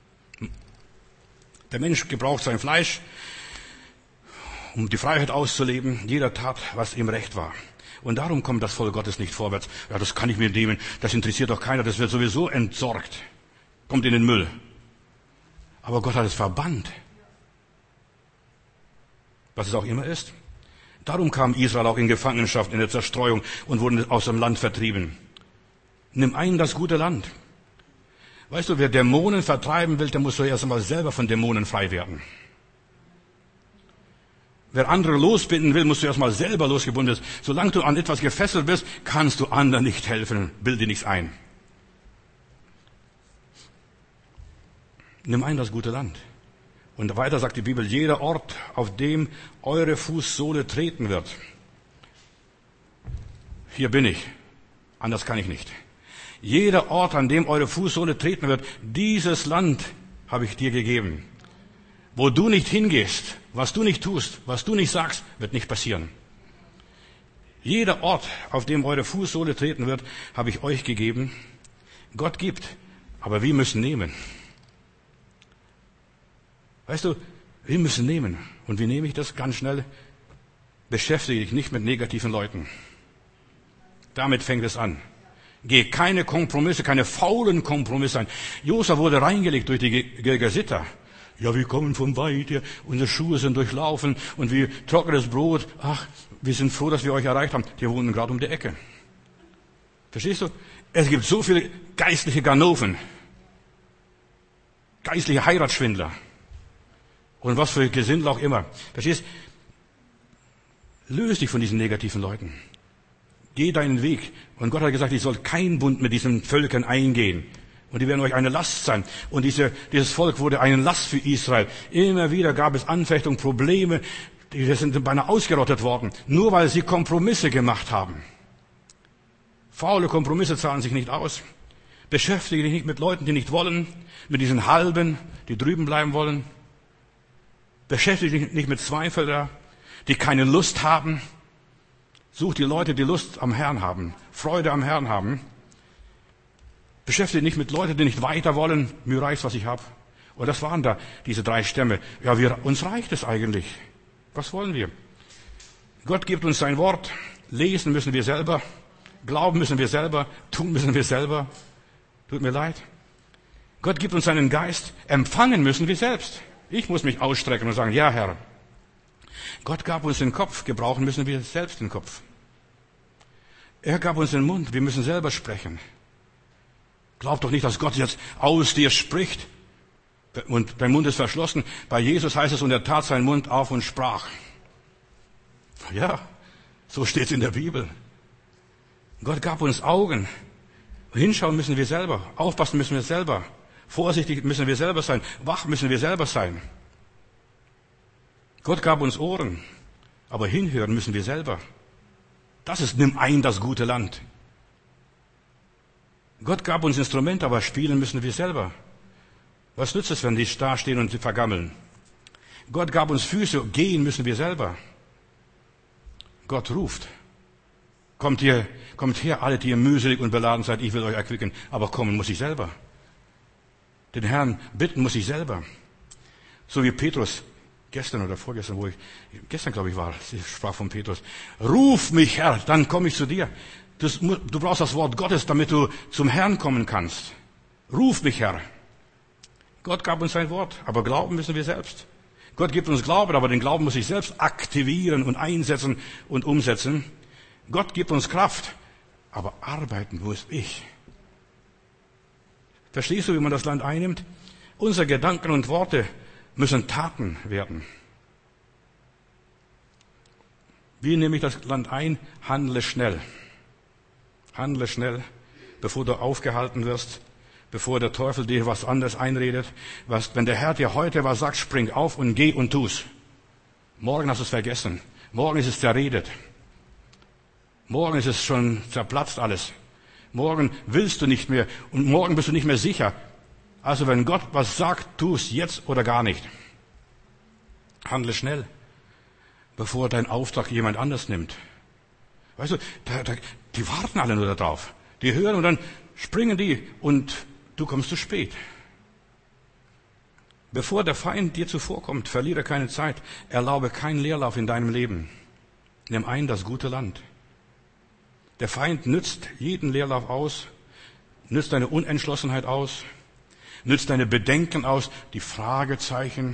Der Mensch gebraucht sein Fleisch, um die Freiheit auszuleben. Jeder tat, was ihm recht war. Und darum kommt das Volk Gottes nicht vorwärts. Ja, das kann ich mir nehmen. Das interessiert doch keiner. Das wird sowieso entsorgt. Kommt in den Müll. Aber Gott hat es verbannt. Was es auch immer ist. Darum kam Israel auch in Gefangenschaft, in der Zerstreuung und wurden aus dem Land vertrieben. Nimm ein das gute Land. Weißt du, wer Dämonen vertreiben will, der muss so erst einmal selber von Dämonen frei werden. Wer andere losbinden will, musst du erst mal selber losgebunden werden. Solange du an etwas gefesselt bist, kannst du anderen nicht helfen. Bilde nichts ein. Nimm ein das gute Land. Und weiter sagt die Bibel, jeder Ort, auf dem eure Fußsohle treten wird. Hier bin ich. Anders kann ich nicht. Jeder Ort, an dem eure Fußsohle treten wird, dieses Land habe ich dir gegeben. Wo du nicht hingehst, was du nicht tust, was du nicht sagst, wird nicht passieren. Jeder Ort, auf dem eure Fußsohle treten wird, habe ich euch gegeben. Gott gibt, aber wir müssen nehmen. Weißt du, wir müssen nehmen. Und wie nehme ich das ganz schnell? Beschäftige dich nicht mit negativen Leuten. Damit fängt es an. Geh keine Kompromisse, keine faulen Kompromisse ein. Josua wurde reingelegt durch die Gergesitter. Ja, wir kommen von weit her, unsere Schuhe sind durchlaufen und wir trockenes Brot. Ach, wir sind froh, dass wir euch erreicht haben. Die wohnen gerade um die Ecke. Verstehst du? Es gibt so viele geistliche Ganoven, geistliche Heiratsschwindler und was für Gesindel auch immer. Verstehst du? Löse dich von diesen negativen Leuten. Geh deinen Weg. Und Gott hat gesagt, ich soll keinen Bund mit diesen Völkern eingehen. Und die werden euch eine Last sein. Und diese, dieses Volk wurde eine Last für Israel. Immer wieder gab es Anfechtungen, Probleme. Die sind beinahe ausgerottet worden. Nur weil sie Kompromisse gemacht haben. Faule Kompromisse zahlen sich nicht aus. Beschäftige dich nicht mit Leuten, die nicht wollen. Mit diesen Halben, die drüben bleiben wollen. Beschäftige dich nicht mit Zweifeln, die keine Lust haben. Such die Leute, die Lust am Herrn haben. Freude am Herrn haben. Beschäftige dich nicht mit Leuten, die nicht weiter wollen. Mir reicht, was ich habe. Und das waren da diese drei Stämme. Ja, wir, uns reicht es eigentlich. Was wollen wir? Gott gibt uns sein Wort. Lesen müssen wir selber. Glauben müssen wir selber. Tun müssen wir selber. Tut mir leid. Gott gibt uns seinen Geist. Empfangen müssen wir selbst. Ich muss mich ausstrecken und sagen, ja, Herr. Gott gab uns den Kopf. Gebrauchen müssen wir selbst den Kopf. Er gab uns den Mund. Wir müssen selber sprechen. Glaub doch nicht, dass Gott jetzt aus dir spricht. Und dein Mund ist verschlossen. Bei Jesus heißt es, und er tat seinen Mund auf und sprach. Ja, so steht es in der Bibel. Gott gab uns Augen. Hinschauen müssen wir selber. Aufpassen müssen wir selber. Vorsichtig müssen wir selber sein. Wach müssen wir selber sein. Gott gab uns Ohren. Aber hinhören müssen wir selber. Das ist, nimm ein das gute Land. Gott gab uns Instrumente, aber spielen müssen wir selber. Was nützt es, wenn die da stehen und sie vergammeln? Gott gab uns Füße, gehen müssen wir selber. Gott ruft. Kommt ihr, kommt her, alle, die ihr mühselig und beladen seid, ich will euch erquicken. Aber kommen muss ich selber. Den Herrn bitten muss ich selber. So wie Petrus, gestern oder vorgestern, wo ich, gestern glaube ich war, sie sprach von Petrus. Ruf mich, Herr, dann komme ich zu dir. Du, du brauchst das Wort Gottes, damit du zum Herrn kommen kannst. Ruf mich, Herr. Gott gab uns sein Wort, aber glauben müssen wir selbst. Gott gibt uns Glauben, aber den Glauben muss ich selbst aktivieren und einsetzen und umsetzen. Gott gibt uns Kraft, aber arbeiten muss ich. Verstehst du, wie man das Land einnimmt? Unsere Gedanken und Worte müssen Taten werden. Wie nehme ich das Land ein? Handle schnell. Handle schnell, bevor du aufgehalten wirst, bevor der Teufel dir was anderes einredet. Was, wenn der Herr dir heute was sagt, spring auf und geh und tu's. Morgen hast du es vergessen. Morgen ist es zerredet. Morgen ist es schon zerplatzt alles. Morgen willst du nicht mehr und morgen bist du nicht mehr sicher. Also wenn Gott was sagt, tu's jetzt oder gar nicht. Handle schnell, bevor dein Auftrag jemand anders nimmt. Weißt du, da, da, die warten alle nur darauf. Die hören und dann springen die und du kommst zu spät. Bevor der Feind dir zuvorkommt, verliere keine Zeit. Erlaube keinen Leerlauf in deinem Leben. Nimm ein das gute Land. Der Feind nützt jeden Leerlauf aus, nützt deine Unentschlossenheit aus, nützt deine Bedenken aus, die Fragezeichen.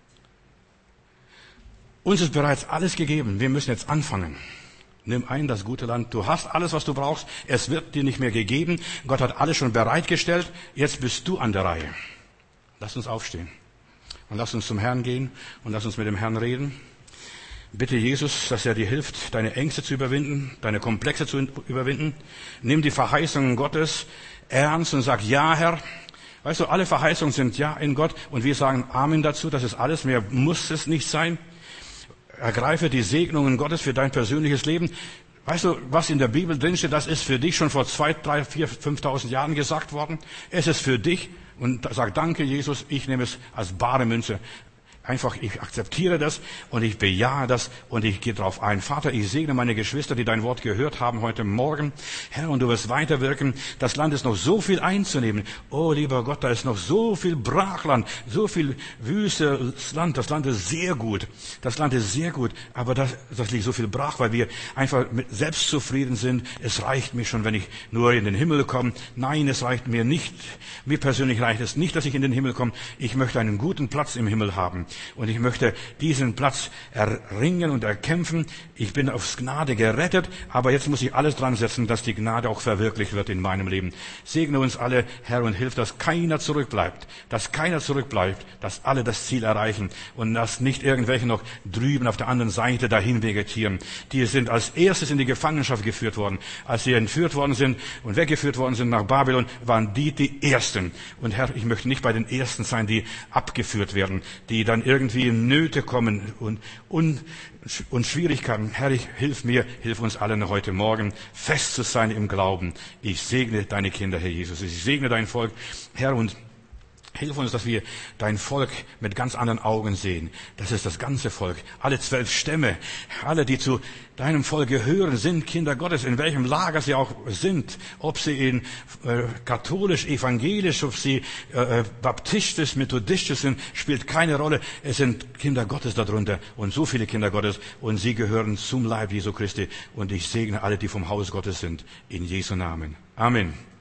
Uns ist bereits alles gegeben. Wir müssen jetzt anfangen. Nimm ein das gute Land. Du hast alles, was du brauchst. Es wird dir nicht mehr gegeben. Gott hat alles schon bereitgestellt. Jetzt bist du an der Reihe. Lass uns aufstehen. Und lass uns zum Herrn gehen. Und lass uns mit dem Herrn reden. Bitte Jesus, dass er dir hilft, deine Ängste zu überwinden, deine Komplexe zu überwinden. Nimm die Verheißungen Gottes ernst und sag, ja, Herr. Weißt du, alle Verheißungen sind ja in Gott. Und wir sagen Amen dazu. Das ist alles. Mehr muss es nicht sein. Ergreife die Segnungen Gottes für dein persönliches Leben. Weißt du, was in der Bibel drinsteht, das ist für dich schon vor zwei, drei, vier, fünftausend Jahren gesagt worden. Es ist für dich. Und sag, danke Jesus, ich nehme es als bare Münze. Einfach, ich akzeptiere das und ich bejahe das und ich gehe drauf ein. Vater, ich segne meine Geschwister, die dein Wort gehört haben heute Morgen. Herr, und du wirst weiterwirken. Das Land ist noch so viel einzunehmen. Oh, lieber Gott, da ist noch so viel Brachland, so viel wüstes Land. Das Land ist sehr gut. Das Land ist sehr gut. Aber das, das liegt so viel brach, weil wir einfach mit selbstzufrieden sind. Es reicht mir schon, wenn ich nur in den Himmel komme. Nein, es reicht mir nicht. Mir persönlich reicht es nicht, dass ich in den Himmel komme. Ich möchte einen guten Platz im Himmel haben. Und ich möchte diesen Platz erringen und erkämpfen. Ich bin aufs Gnade gerettet, aber jetzt muss ich alles dran setzen, dass die Gnade auch verwirklicht wird in meinem Leben. Segne uns alle, Herr, und hilf, dass keiner zurückbleibt, dass keiner zurückbleibt, dass alle das Ziel erreichen und dass nicht irgendwelche noch drüben auf der anderen Seite dahin vegetieren. Die sind als erstes in die Gefangenschaft geführt worden. Als sie entführt worden sind und weggeführt worden sind nach Babylon, waren die die Ersten. Und Herr, ich möchte nicht bei den Ersten sein, die abgeführt werden, die dann irgendwie in Nöte kommen und, und, und Schwierigkeiten. Herr, ich, hilf mir, hilf uns allen heute Morgen, fest zu sein im Glauben. Ich segne deine Kinder, Herr Jesus. Ich segne dein Volk, Herr, und hilf uns, dass wir dein Volk mit ganz anderen Augen sehen. Das ist das ganze Volk. Alle zwölf Stämme, alle, die zu deinem Volk gehören, sind Kinder Gottes, in welchem Lager sie auch sind. Ob sie in äh, katholisch, evangelisch, ob sie äh, baptistisch, methodistisch sind, spielt keine Rolle. Es sind Kinder Gottes darunter und so viele Kinder Gottes und sie gehören zum Leib Jesu Christi. Und ich segne alle, die vom Haus Gottes sind. In Jesu Namen. Amen.